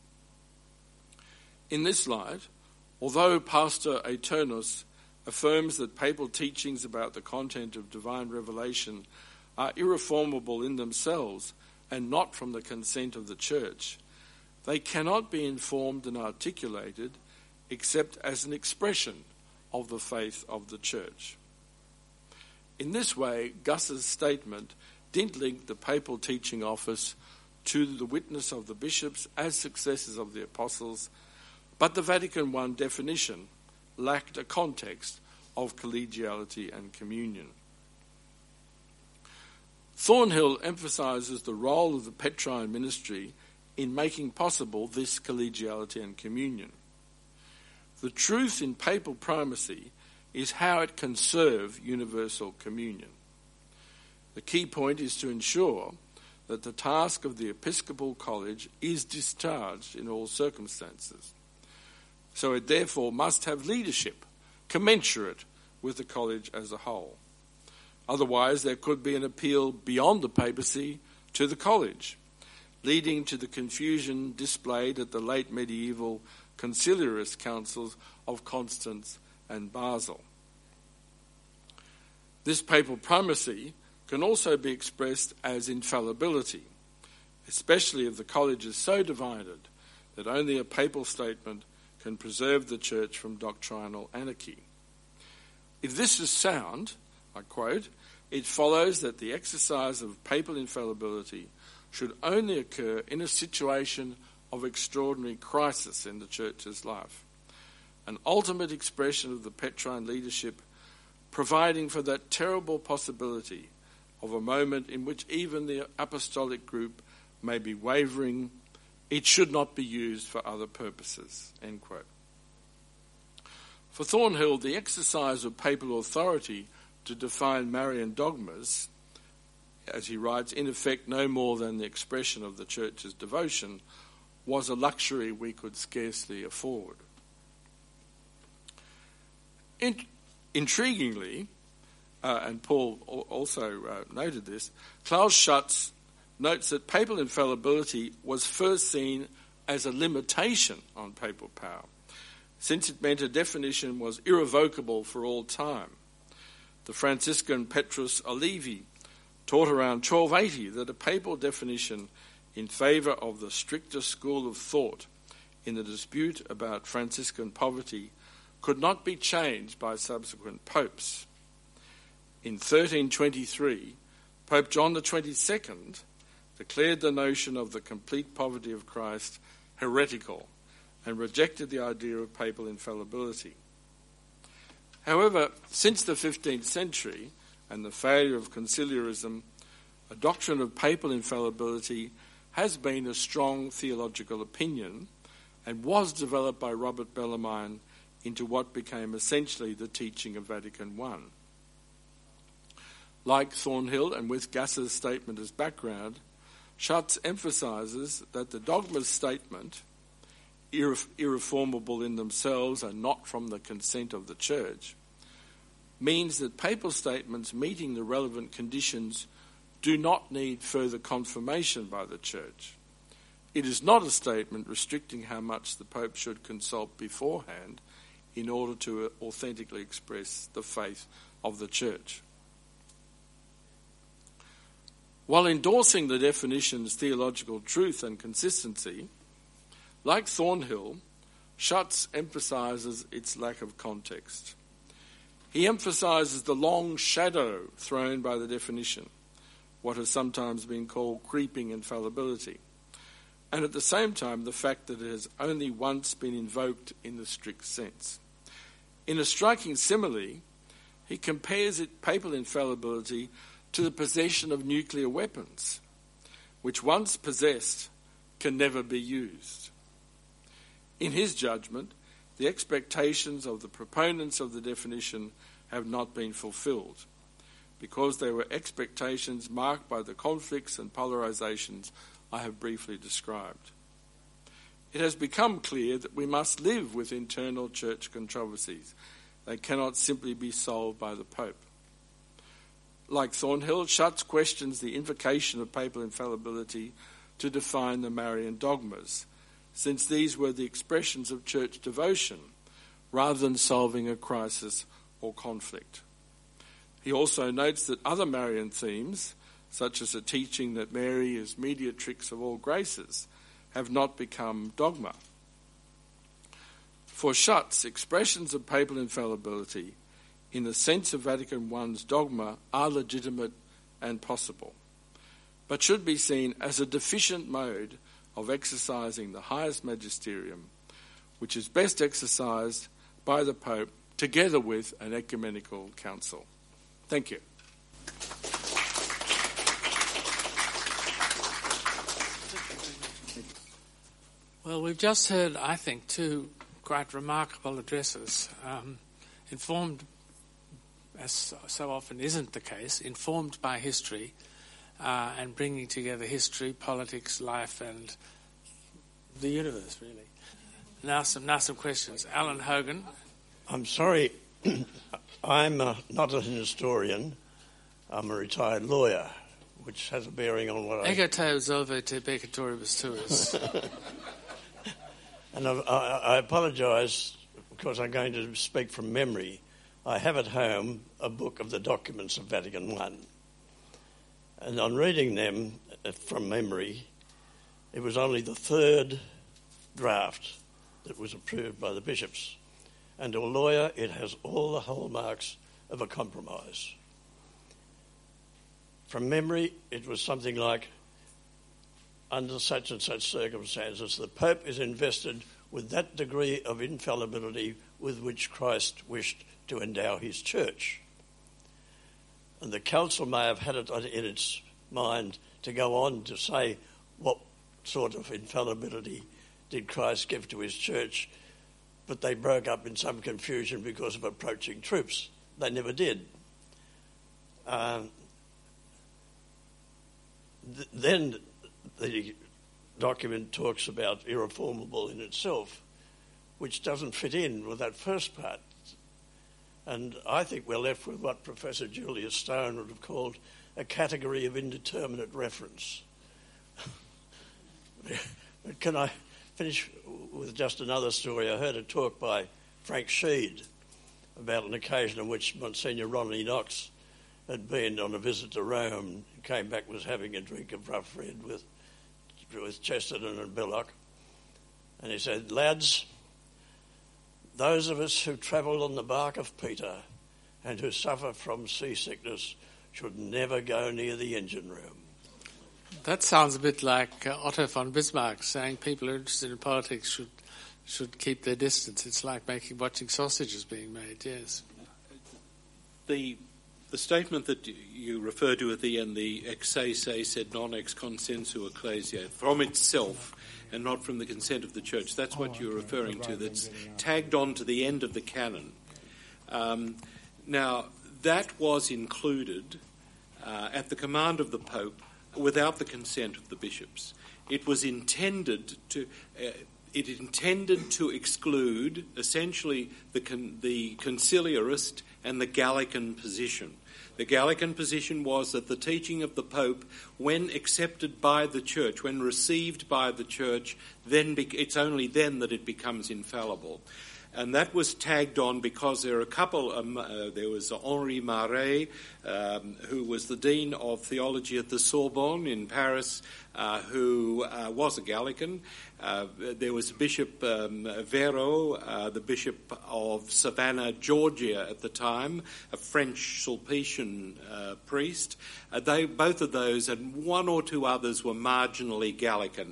In this light, although Pastor Aeternus affirms that papal teachings about the content of divine revelation are irreformable in themselves and not from the consent of the Church, they cannot be informed and articulated except as an expression of the faith of the Church. In this way, Gus's statement didn't link the papal teaching office to the witness of the bishops as successors of the apostles, but the Vatican I definition lacked a context of collegiality and communion. Thornhill emphasises the role of the Petrine ministry in making possible this collegiality and communion. The truth in papal primacy is how it can serve universal communion. The key point is to ensure that the task of the Episcopal College is discharged in all circumstances. So it therefore must have leadership commensurate with the college as a whole. Otherwise, there could be an appeal beyond the papacy to the college, leading to the confusion displayed at the late medieval conciliarist councils of Constance and Basel. This papal primacy can also be expressed as infallibility, especially if the college is so divided that only a papal statement can preserve the Church from doctrinal anarchy. If this is sound, I quote, it follows that the exercise of papal infallibility should only occur in a situation of extraordinary crisis in the Church's life, an ultimate expression of the Petrine leadership providing for that terrible possibility of a moment in which even the apostolic group may be wavering. It should not be used for other purposes, end quote. For Thornhill, the exercise of papal authority to define Marian dogmas, as he writes, in effect no more than the expression of the Church's devotion, was a luxury we could scarcely afford. Intriguingly, and Paul also noted this, Klaus Schatz notes that papal infallibility was first seen as a limitation on papal power, since it meant a definition was irrevocable for all time. The Franciscan Petrus Olivi taught around 1280 that a papal definition in favour of the stricter school of thought in the dispute about Franciscan poverty could not be changed by subsequent popes. In 1323, Pope John XXII declared the notion of the complete poverty of Christ heretical and rejected the idea of papal infallibility. However, since the 15th century and the failure of conciliarism, a doctrine of papal infallibility has been a strong theological opinion and was developed by Robert Bellarmine into what became essentially the teaching of Vatican I. Like Thornhill, and with Gasser's statement as background, Schatz emphasises that the dogma's statement, irreformable in themselves and not from the consent of the Church, means that papal statements meeting the relevant conditions do not need further confirmation by the Church. It is not a statement restricting how much the Pope should consult beforehand in order to authentically express the faith of the Church. While endorsing the definition's theological truth and consistency, like Thornhill, Schatz emphasises its lack of context. He emphasises the long shadow thrown by the definition, what has sometimes been called creeping infallibility, and at the same time the fact that it has only once been invoked in the strict sense. In a striking simile, he compares papal infallibility to the possession of nuclear weapons, which once possessed can never be used. In his judgment, the expectations of the proponents of the definition have not been fulfilled, because they were expectations marked by the conflicts and polarizations I have briefly described. It has become clear that we must live with internal church controversies. They cannot simply be solved by the Pope. Like Thornhill, Schatz questions the invocation of papal infallibility to define the Marian dogmas, since these were the expressions of church devotion rather than solving a crisis or conflict. He also notes that other Marian themes, such as the teaching that Mary is mediatrix of all graces, have not become dogma. For Schatz, expressions of papal infallibility in the sense of Vatican I's dogma are legitimate and possible, but should be seen as a deficient mode of exercising the highest magisterium, which is best exercised by the Pope together with an ecumenical council. Thank you. Well, we've just heard, I think, two quite remarkable addresses, informed, as so often isn't the case, informed by history, and bringing together history, politics, life, and the universe, really. Now some questions. Alan Hogan. I'm sorry, I'm not an historian. I'm a retired lawyer, which has a bearing on what Ego te absolve te peccatoribus tuis. And I apologise because I'm going to speak from memory. I have at home a book of the documents of Vatican I. And on reading them from memory, it was only the third draft that was approved by the bishops. And to a lawyer, it has all the hallmarks of a compromise. From memory, it was something like, under such and such circumstances, the Pope is invested with that degree of infallibility with which Christ wished to endow his church. And the council may have had it in its mind to go on to say what sort of infallibility did Christ give to his church, but they broke up in some confusion because of approaching troops. They never did. Then the document talks about irreformable in itself, which doesn't fit in with that first part. And I think we're left with what Professor Julius Stone would have called a category of indeterminate reference. But can I finish with just another story? I heard a talk by Frank Sheed about an occasion on which Monsignor Ronnie Knox had been on a visit to Rome, came back, was having a drink of rough red with Chesterton and Billock. And he said, "Lads, those of us who travel on the bark of Peter and who suffer from seasickness should never go near the engine room." That sounds a bit like Otto von Bismarck saying people who are interested in politics should keep their distance. It's like watching sausages being made, yes. The The statement that you refer to at the end, the ex se sed non ex consensu ecclesiae, from itself and not from the consent of the church, that's what you're referring to, that's tagged on to the end of the canon. Now, that was included at the command of the Pope without the consent of the bishops. It was intended to exclude essentially the conciliarist and the Gallican position. The Gallican position was that the teaching of the Pope, when accepted by the Church, when received by the Church, then it's only then that it becomes infallible. And that was tagged on because there are a couple. There was Henri Marais, who was the Dean of Theology at the Sorbonne in Paris, who was a Gallican. There was Bishop Vero, the Bishop of Savannah, Georgia at the time, a French Sulpician priest. Both of those and one or two others were marginally Gallican.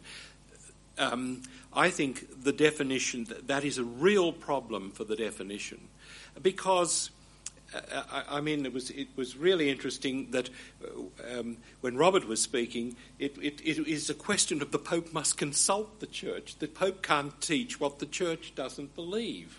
I think the definition, that is a real problem for the definition, because it was really interesting that when Robert was speaking, it is a question of the Pope must consult the Church. The Pope can't teach what the Church doesn't believe.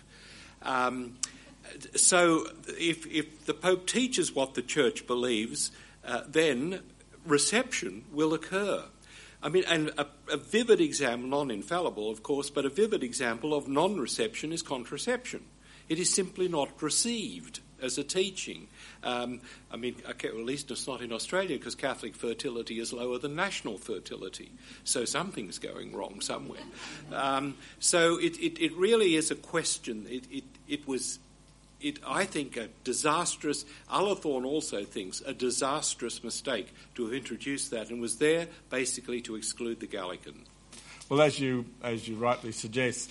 So if the Pope teaches what the Church believes, then reception will occur. And a vivid example, non-infallible of course, but a vivid example of non-reception is contraception. It is simply not received as a teaching. At least it's not in Australia, because Catholic fertility is lower than national fertility. So something's going wrong somewhere. So it really is a question. I think a disastrous, Ullathorne also thinks, a disastrous mistake to have introduced that, and was there basically to exclude the Gallican. Well, as you rightly suggest,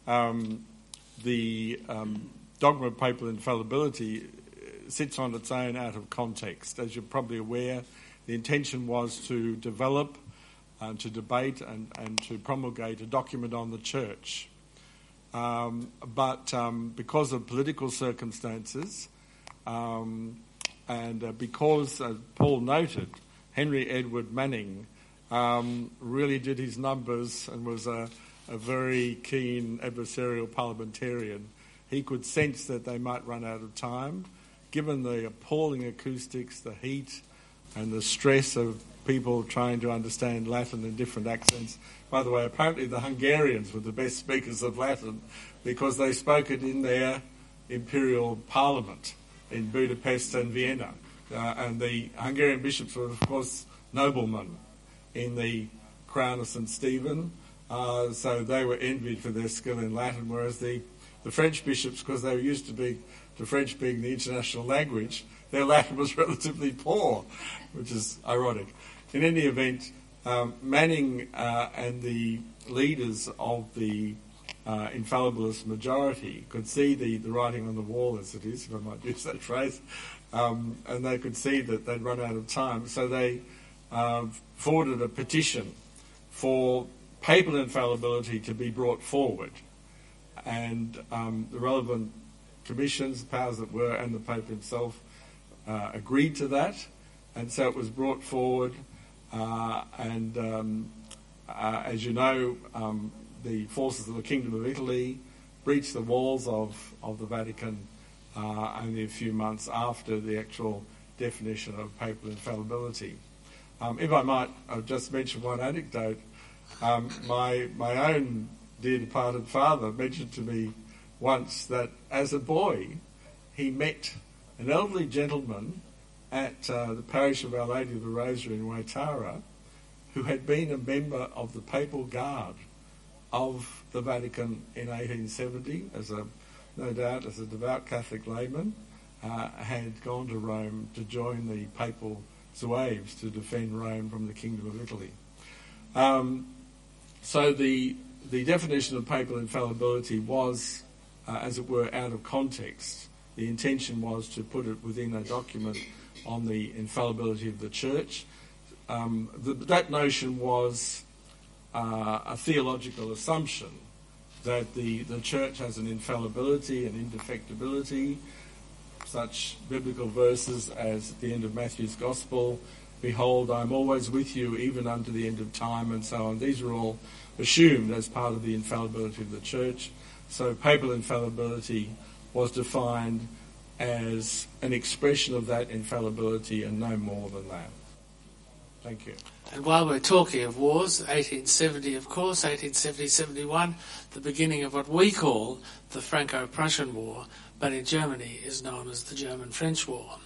the dogma of papal infallibility sits on its own out of context. As you're probably aware, the intention was to develop, to debate and to promulgate a document on the Church. But because of political circumstances and because, as Paul noted, Henry Edward Manning really did his numbers and was a very keen adversarial parliamentarian, he could sense that they might run out of time. Given the appalling acoustics, the heat and the stress of people trying to understand Latin in different accents. By the way, apparently the Hungarians were the best speakers of Latin because they spoke it in their imperial parliament in Budapest and Vienna. And the Hungarian bishops were, of course, noblemen in the Crown of St. Stephen, so they were envied for their skill in Latin, whereas the French bishops, because they were used to French being the international language, their Latin was relatively poor, which is ironic. In any event, Manning and the leaders of the infallibilist majority could see the writing on the wall, as it is, if I might use that phrase, and they could see that they'd run out of time. So they forwarded a petition for papal infallibility to be brought forward. And the relevant commissions, the powers that were, and the Pope himself agreed to that. And so it was brought forward. As you know, the forces of the Kingdom of Italy breached the walls of the Vatican only a few months after the actual definition of papal infallibility. If I might, I'll just mention one anecdote. My own dear departed father mentioned to me once that as a boy he met an elderly gentleman at the parish of Our Lady of the Rosary in Waitara, who had been a member of the Papal Guard of the Vatican in 1870, no doubt as a devout Catholic layman, had gone to Rome to join the Papal Zouaves to defend Rome from the Kingdom of Italy. So the definition of papal infallibility was, as it were, out of context. The intention was to put it within a document on the infallibility of the Church. That notion was a theological assumption that the Church has an infallibility and indefectibility, such biblical verses as at the end of Matthew's Gospel, "Behold, I'm always with you even unto the end of time," and so on. These are all assumed as part of the infallibility of the Church. So papal infallibility was defined as an expression of that infallibility and no more than that. Thank you. And while we're talking of wars, 1870, of course, 1870-71, the beginning of what we call the Franco-Prussian War, but in Germany is known as the German-French War.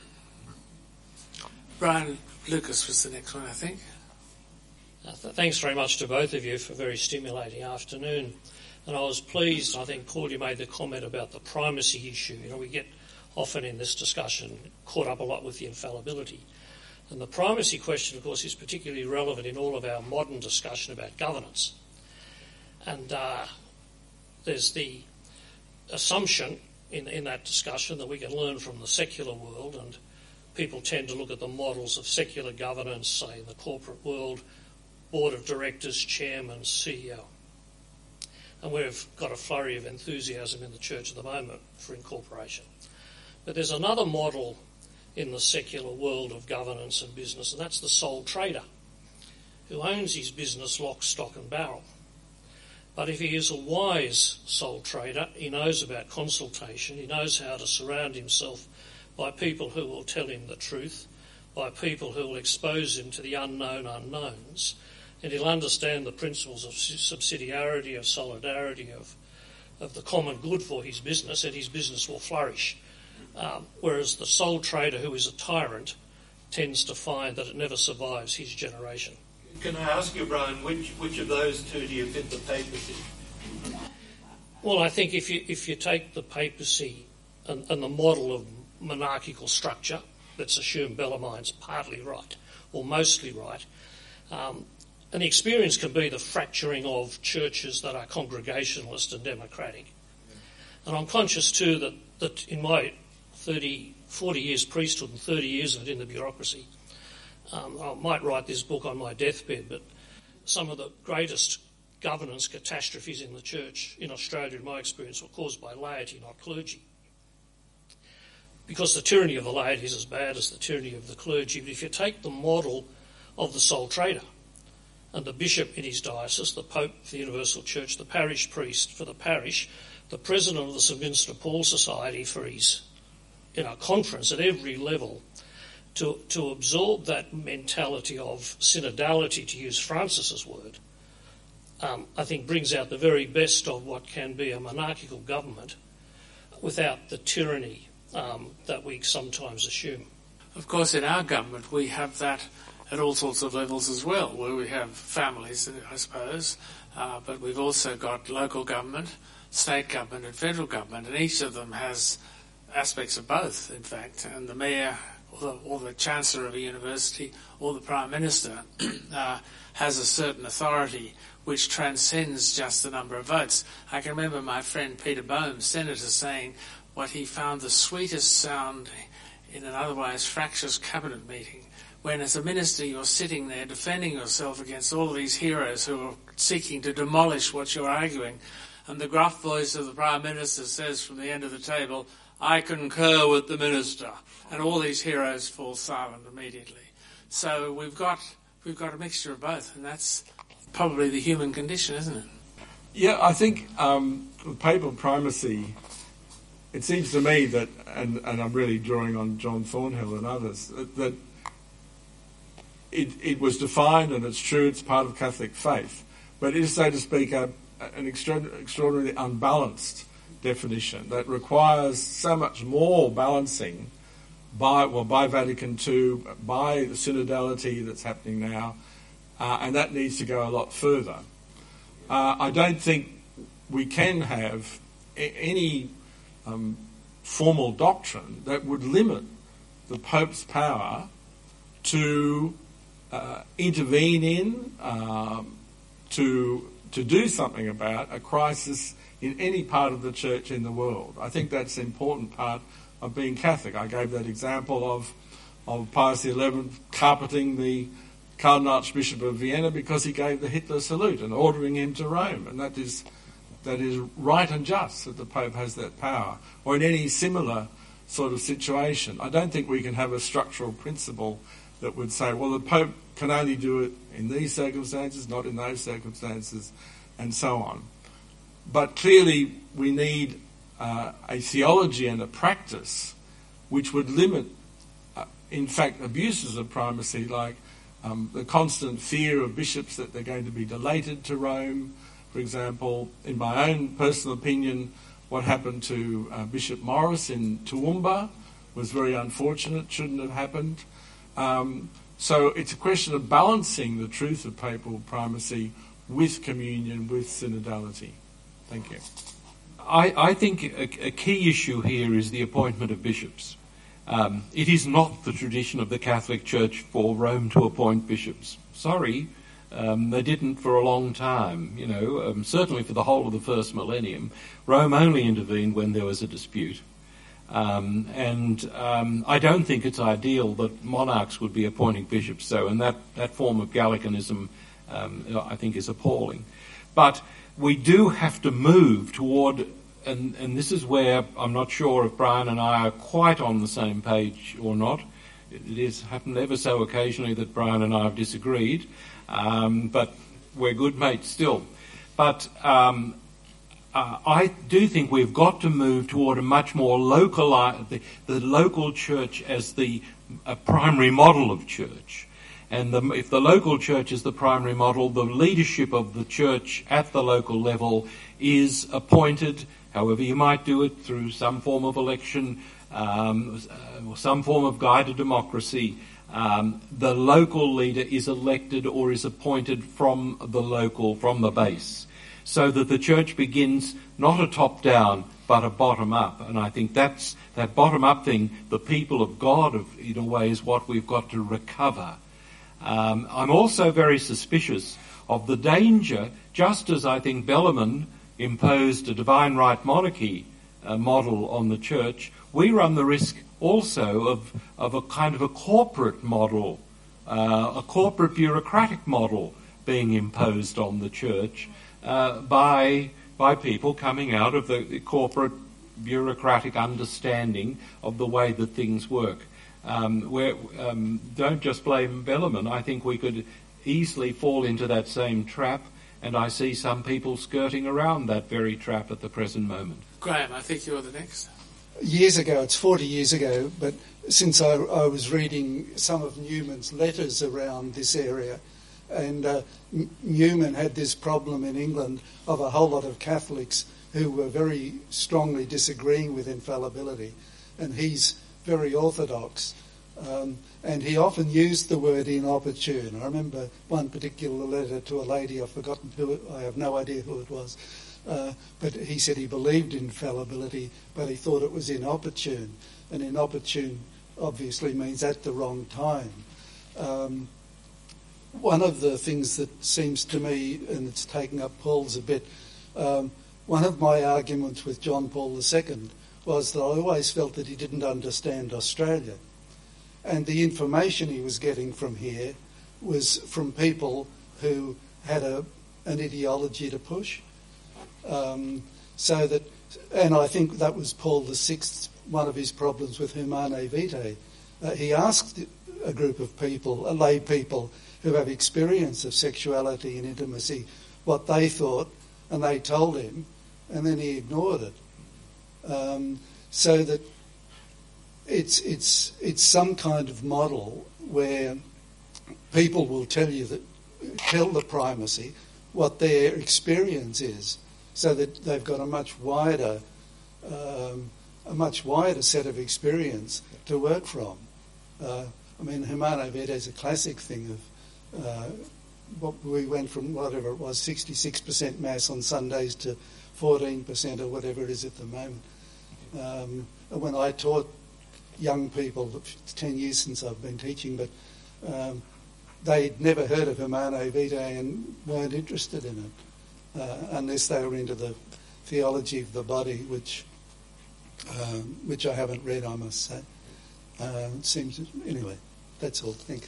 Brian Lucas was the next one, I think. Thanks very much to both of you for a very stimulating afternoon. And I was pleased, I think, Paul, you made the comment about the primacy issue. You know, we get often in this discussion caught up a lot with the infallibility. And the primacy question, of course, is particularly relevant in all of our modern discussion about governance. And there's the assumption in that discussion that we can learn from the secular world, and people tend to look at the models of secular governance, say in the corporate world, board of directors, chairman, CEO. And we've got a flurry of enthusiasm in the church at the moment for incorporation. But there's another model in the secular world of governance and business, and that's the sole trader, who owns his business lock, stock and barrel. But if he is a wise sole trader, he knows about consultation, he knows how to surround himself by people who will tell him the truth, by people who will expose him to the unknown unknowns, and he'll understand the principles of subsidiarity, of solidarity, of the common good for his business, and his business will flourish. Whereas the sole trader, who is a tyrant, tends to find that it never survives his generation. Can I ask you, Brian, which of those two do you fit the papacy? Well, I think if you take the papacy and the model of monarchical structure, let's assume Bellarmine's partly right, or mostly right, and the experience can be the fracturing of churches that are congregationalist and democratic. And I'm conscious too that in my 40 years priesthood and 30 years of it in the bureaucracy, I might write this book on my deathbed, but some of the greatest governance catastrophes in the church in Australia, in my experience, were caused by laity, not clergy. Because the tyranny of the laity is as bad as the tyranny of the clergy. But if you take the model of the sole trader, and the bishop in his diocese, the Pope for the Universal Church, the parish priest for the parish, the president of the St Vincent de Paul Society for his conference at every level, to absorb that mentality of synodality, to use Francis's word, I think brings out the very best of what can be a monarchical government without the tyranny that we sometimes assume. Of course, in our government, we have that at all sorts of levels as well, where we have families, I suppose, but we've also got local government, state government and federal government, and each of them has aspects of both, in fact, and the mayor or the chancellor of a university or the prime minister has a certain authority which transcends just the number of votes. I can remember my friend Peter Bohm, senator, saying what he found the sweetest sound in an otherwise fractious cabinet meeting, when as a minister you're sitting there defending yourself against all these heroes who are seeking to demolish what you're arguing, and the gruff voice of the Prime Minister says from the end of the table, "I concur with the Minister," and all these heroes fall silent immediately. So we've got a mixture of both, and that's probably the human condition, isn't it? Yeah, I think with papal primacy, it seems to me that, and I'm really drawing on John Thornhill and others, that it was defined, and it's true, it's part of Catholic faith, but it is, so to speak, an extraordinarily unbalanced definition that requires so much more balancing by Vatican II, by the synodality that's happening now, and that needs to go a lot further. I don't think we can have any formal doctrine that would limit the Pope's power to intervene in, to do something about a crisis in any part of the church in the world. I think that's an important part of being Catholic. I gave that example of Pius XI carpeting the Cardinal Archbishop of Vienna because he gave the Hitler salute and ordering him to Rome, and that is right and just that the Pope has that power. Or in any similar sort of situation. I don't think we can have a structural principle that would say, well, the Pope can only do it in these circumstances, not in those circumstances, and so on. But clearly we need a theology and a practice which would limit, in fact, abuses of primacy, like the constant fear of bishops that they're going to be delated to Rome. For example, in my own personal opinion, what happened to Bishop Morris in Toowoomba was very unfortunate, shouldn't have happened. So it's a question of balancing the truth of papal primacy with communion, with synodality. Thank you. I think a key issue here is the appointment of bishops. It is not the tradition of the Catholic Church for Rome to appoint bishops. Sorry, they didn't for a long time. Certainly for the whole of the first millennium, Rome only intervened when there was a dispute. I don't think it's ideal that monarchs would be appointing bishops, and that form of Gallicanism, I think, is appalling. But we do have to move toward, and this is where I'm not sure if Brian and I are quite on the same page or not. It has happened ever so occasionally that Brian and I have disagreed, but we're good mates still. But I do think we've got to move toward a much more localized, the local church as the primary model of church. And if the local church is the primary model, the leadership of the church at the local level is appointed, however you might do it, through some form of election, or some form of guided democracy. The local leader is elected or is appointed from the base, so that the church begins not a top-down but a bottom-up. And I think that bottom-up thing, the people of God, in a way, is what we've got to recover. I'm also very suspicious of the danger, just as I think Bellarmine imposed a divine right monarchy model on the church, we run the risk also of a kind of a corporate model, a corporate bureaucratic model being imposed on the church by people coming out of the corporate bureaucratic understanding of the way that things work. Don't just blame Bellarmine. I think we could easily fall into that same trap, and I see some people skirting around that very trap at the present moment. Graham, I think you're the next. Years ago, it's 40 years ago, but since I was reading some of Newman's letters around this area, and Newman had this problem in England of a whole lot of Catholics who were very strongly disagreeing with infallibility, and he's very orthodox, and he often used the word inopportune. I remember one particular letter to a lady, I've forgotten who, I have no idea who it was, but he said he believed in infallibility, but he thought it was inopportune, and inopportune obviously means at the wrong time. One of the things that seems to me, and it's taking up Paul's a bit, one of my arguments with John Paul II was that I always felt that he didn't understand Australia. And the information he was getting from here was from people who had an ideology to push. And I think that was Paul VI, one of his problems with Humanae Vitae. He asked a group of people, lay people who have experience of sexuality and intimacy, what they thought, and they told him, and then he ignored it. So that it's some kind of model where people will tell the primacy what their experience is, so that they've got a much wider set of experience to work from. Humanae Vitae is a classic thing of what we went from whatever it was, 66% mass on Sundays to 14% or whatever it is at the moment. When I taught young people, it's 10 years since I've been teaching, but they'd never heard of Humanae Vitae and weren't interested in it, unless they were into the theology of the body, which I haven't read, I must say. Anyway, that's all. Thank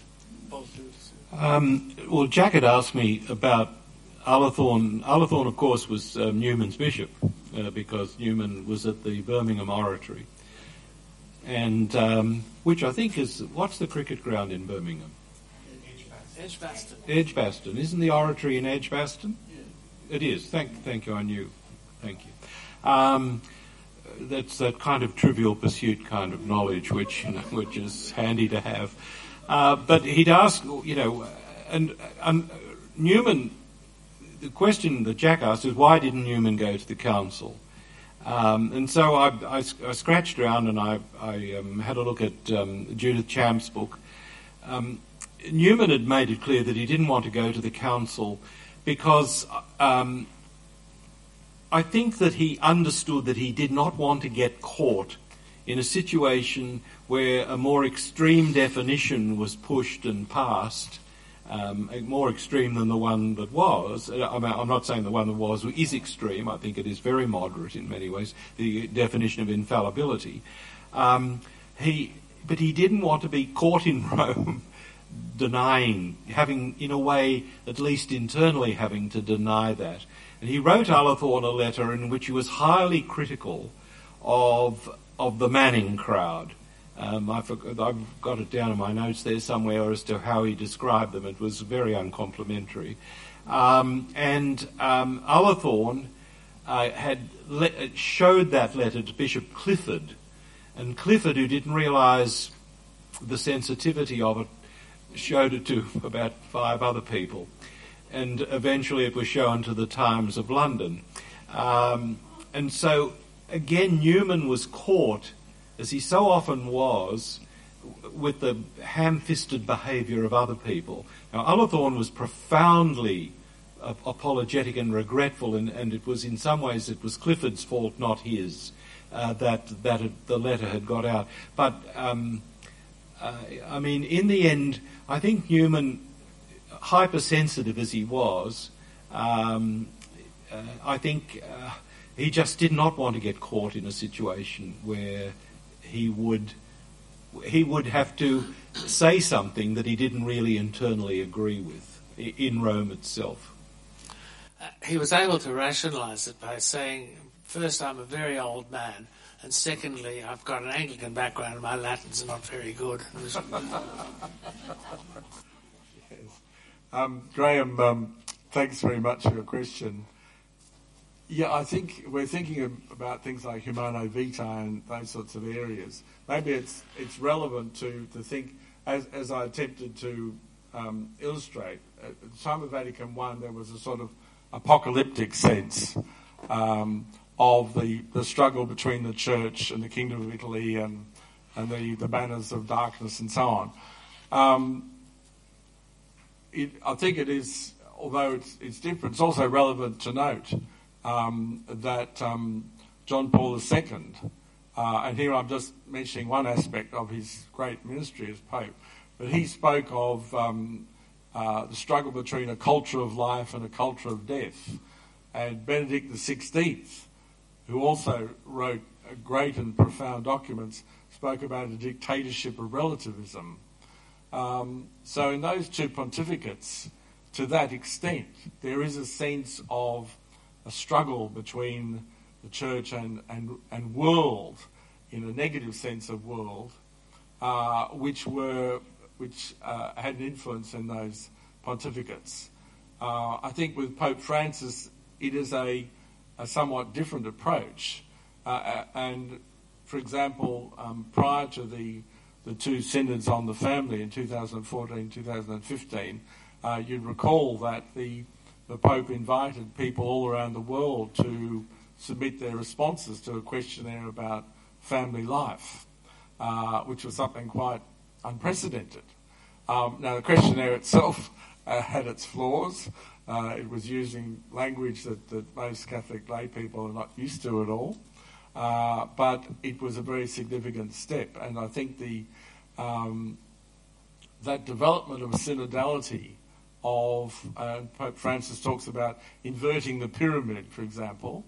you. Well, Jack had asked me about Ullathorne. Ullathorne, of course, was Newman's bishop, because Newman was at the Birmingham Oratory. and which I think is, what's the cricket ground in Birmingham? Edgbaston. Edgbaston. Isn't the Oratory in Edgbaston? Yeah. It is. Thank you. I knew. Thank you. That's that kind of trivial pursuit kind of knowledge, which is handy to have. But he'd ask, and Newman. The question that Jack asked is, why didn't Newman go to the council? And so I scratched around and I had a look at Judith Champ's book. Newman had made it clear that he didn't want to go to the council because I think that he understood that he did not want to get caught in a situation where a more extreme definition was pushed and passed, more extreme than the one that was. I'm not saying the one that was is extreme. I think it is very moderate in many ways, the definition of infallibility. But he didn't want to be caught in Rome denying, having, in a way, at least internally having to deny that. And he wrote Ullathorne a letter in which he was highly critical of the Manning crowd. I've got it down in my notes there somewhere as to how he described them. It was very uncomplimentary. And Ullathorne had showed that letter to Bishop Clifford. And Clifford, who didn't realise the sensitivity of it, showed it to about 5 other people. And eventually it was shown to the Times of London. And so, again, Newman was caught, as he so often was, with the ham-fisted behaviour of other people. Now, Ullathorne was profoundly apologetic and regretful, and it was, in some ways, it was Clifford's fault, not his, that the letter had got out. But, I mean, in the end, I think Newman, hypersensitive as he was, I think he just did not want to get caught in a situation where he would have to say something that he didn't really internally agree with in Rome itself. He was able to rationalise it by saying, first, I'm a very old man, and secondly, I've got an Anglican background and my Latin's not very good. Graham, thanks very much for your question. Yeah, I think we're thinking about things like Humanae Vitae and those sorts of areas. Maybe it's relevant to think, as I attempted to illustrate, at the time of Vatican I, there was a sort of apocalyptic sense of the struggle between the Church and the Kingdom of Italy and the banners of darkness and so on. I think it is, although it's different, it's also relevant to note that John Paul II, and here I'm just mentioning one aspect of his great ministry as Pope, but he spoke of the struggle between a culture of life and a culture of death. And Benedict XVI, who also wrote great and profound documents, spoke about a dictatorship of relativism. So in those two pontificates, to that extent, there is a sense of a struggle between the Church and world, in a negative sense of world, which had an influence in those pontificates. I think with Pope Francis, it is a somewhat different approach. And, for example, prior to the two synods on the family in 2014, 2015, you'd recall that the Pope invited people all around the world to submit their responses to a questionnaire about family life, which was something quite unprecedented. Now, the questionnaire itself had its flaws. It was using language that most Catholic lay people are not used to at all. But it was a very significant step, and I think that development of synodality of Pope Francis talks about inverting the pyramid, for example,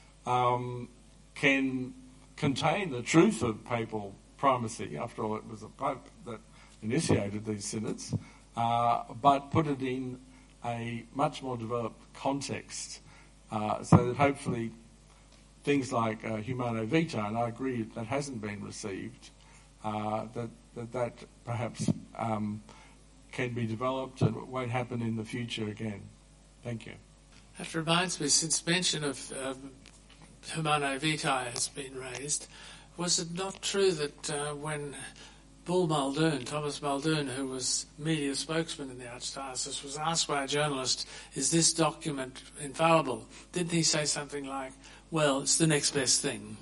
can contain the truth of papal primacy. After all, it was a pope that initiated these synods, but put it in a much more developed context, so that hopefully things like Humanae Vitae, and I agree that hasn't been received, that perhaps can be developed and won't happen in the future again. Thank you. That reminds me, since mention of Humanae Vitae has been raised, was it not true that when Bull Muldoon, Thomas Muldoon, who was media spokesman in the Archdiocese, was asked by a journalist, is this document infallible? Didn't he say something like, well, it's the next best thing?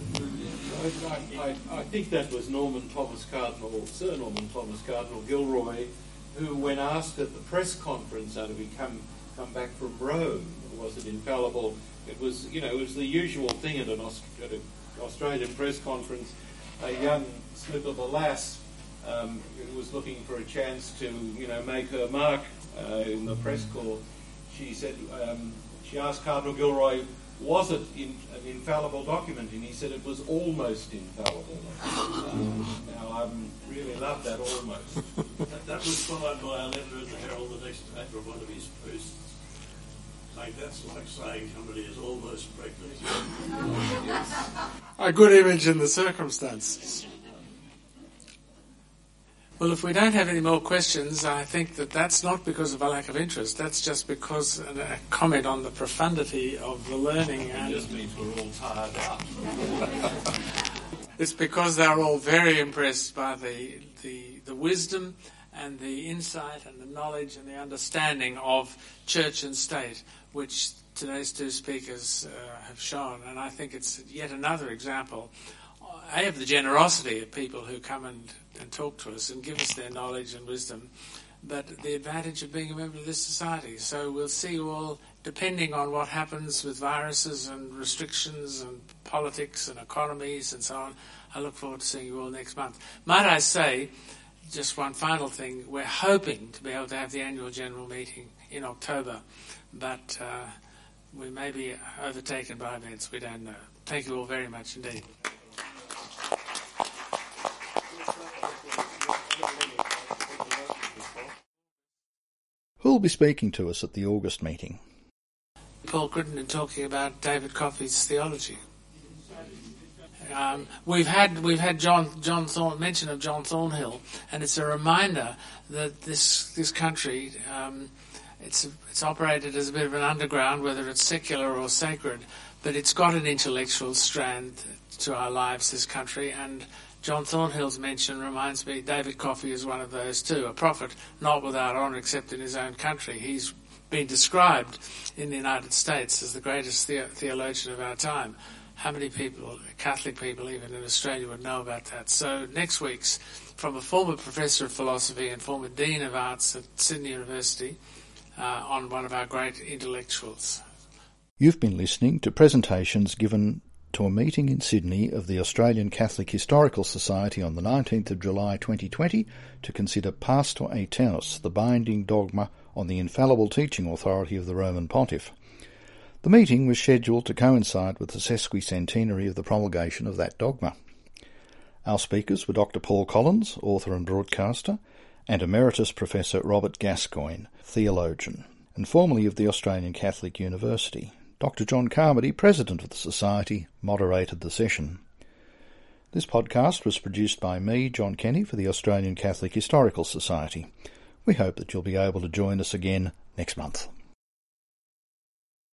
I think that was Sir Norman Thomas Cardinal Gilroy, who, when asked at the press conference how to come back from Rome, was it infallible? It was the usual thing at an Australian press conference. A young slip of a lass who was looking for a chance to, make her mark in the press corps. She said, she asked Cardinal Gilroy, was it an infallible document? And he said it was almost infallible. Now, I really love that almost. That was followed by a letter in the Herald the next day from one of his posts. Saying that's like saying somebody is almost pregnant. A good image in the circumstances. Well, if we don't have any more questions, I think that's not because of a lack of interest. That's just because a comment on the profundity of the learning. And it just means we're all tired out. It's because they're all very impressed by the wisdom and the insight and the knowledge and the understanding of church and state, which today's two speakers have shown. And I think it's yet another example, of the generosity of people who come and talk to us and give us their knowledge and wisdom, but the advantage of being a member of this society. So we'll see you all, depending on what happens with viruses and restrictions and politics and economies and so on. I look forward to seeing you all next month. Might I say, just one final thing, we're hoping to be able to have the annual general meeting in October, but we may be overtaken by events, we don't know. Thank you all very much indeed. Who'll be speaking to us at the August meeting? Paul Crittenden talking about David Coffey's theology. We've had John mention of John Thornhill, and it's a reminder that this country it's operated as a bit of an underground, whether it's secular or sacred, but it's got an intellectual strand to our lives, this country, and John Thornhill's mention reminds me David Coffey is one of those too, a prophet not without honour except in his own country. He's been described in the United States as the greatest theologian of our time. How many people, Catholic people even in Australia, would know about that? So next week's from a former professor of philosophy and former dean of arts at Sydney University on one of our great intellectuals. You've been listening to presentations given to a meeting in Sydney of the Australian Catholic Historical Society on the 19th of July 2020 to consider Pastor Aeternus, the binding dogma on the infallible teaching authority of the Roman Pontiff. The meeting was scheduled to coincide with the sesquicentenary of the promulgation of that dogma. Our speakers were Dr. Paul Collins, author and broadcaster, and Emeritus Professor Robert Gascoigne, theologian, and formerly of the Australian Catholic University. Dr. John Carmody, President of the Society, moderated the session. This podcast was produced by me, John Kenny, for the Australian Catholic Historical Society. We hope that you'll be able to join us again next month.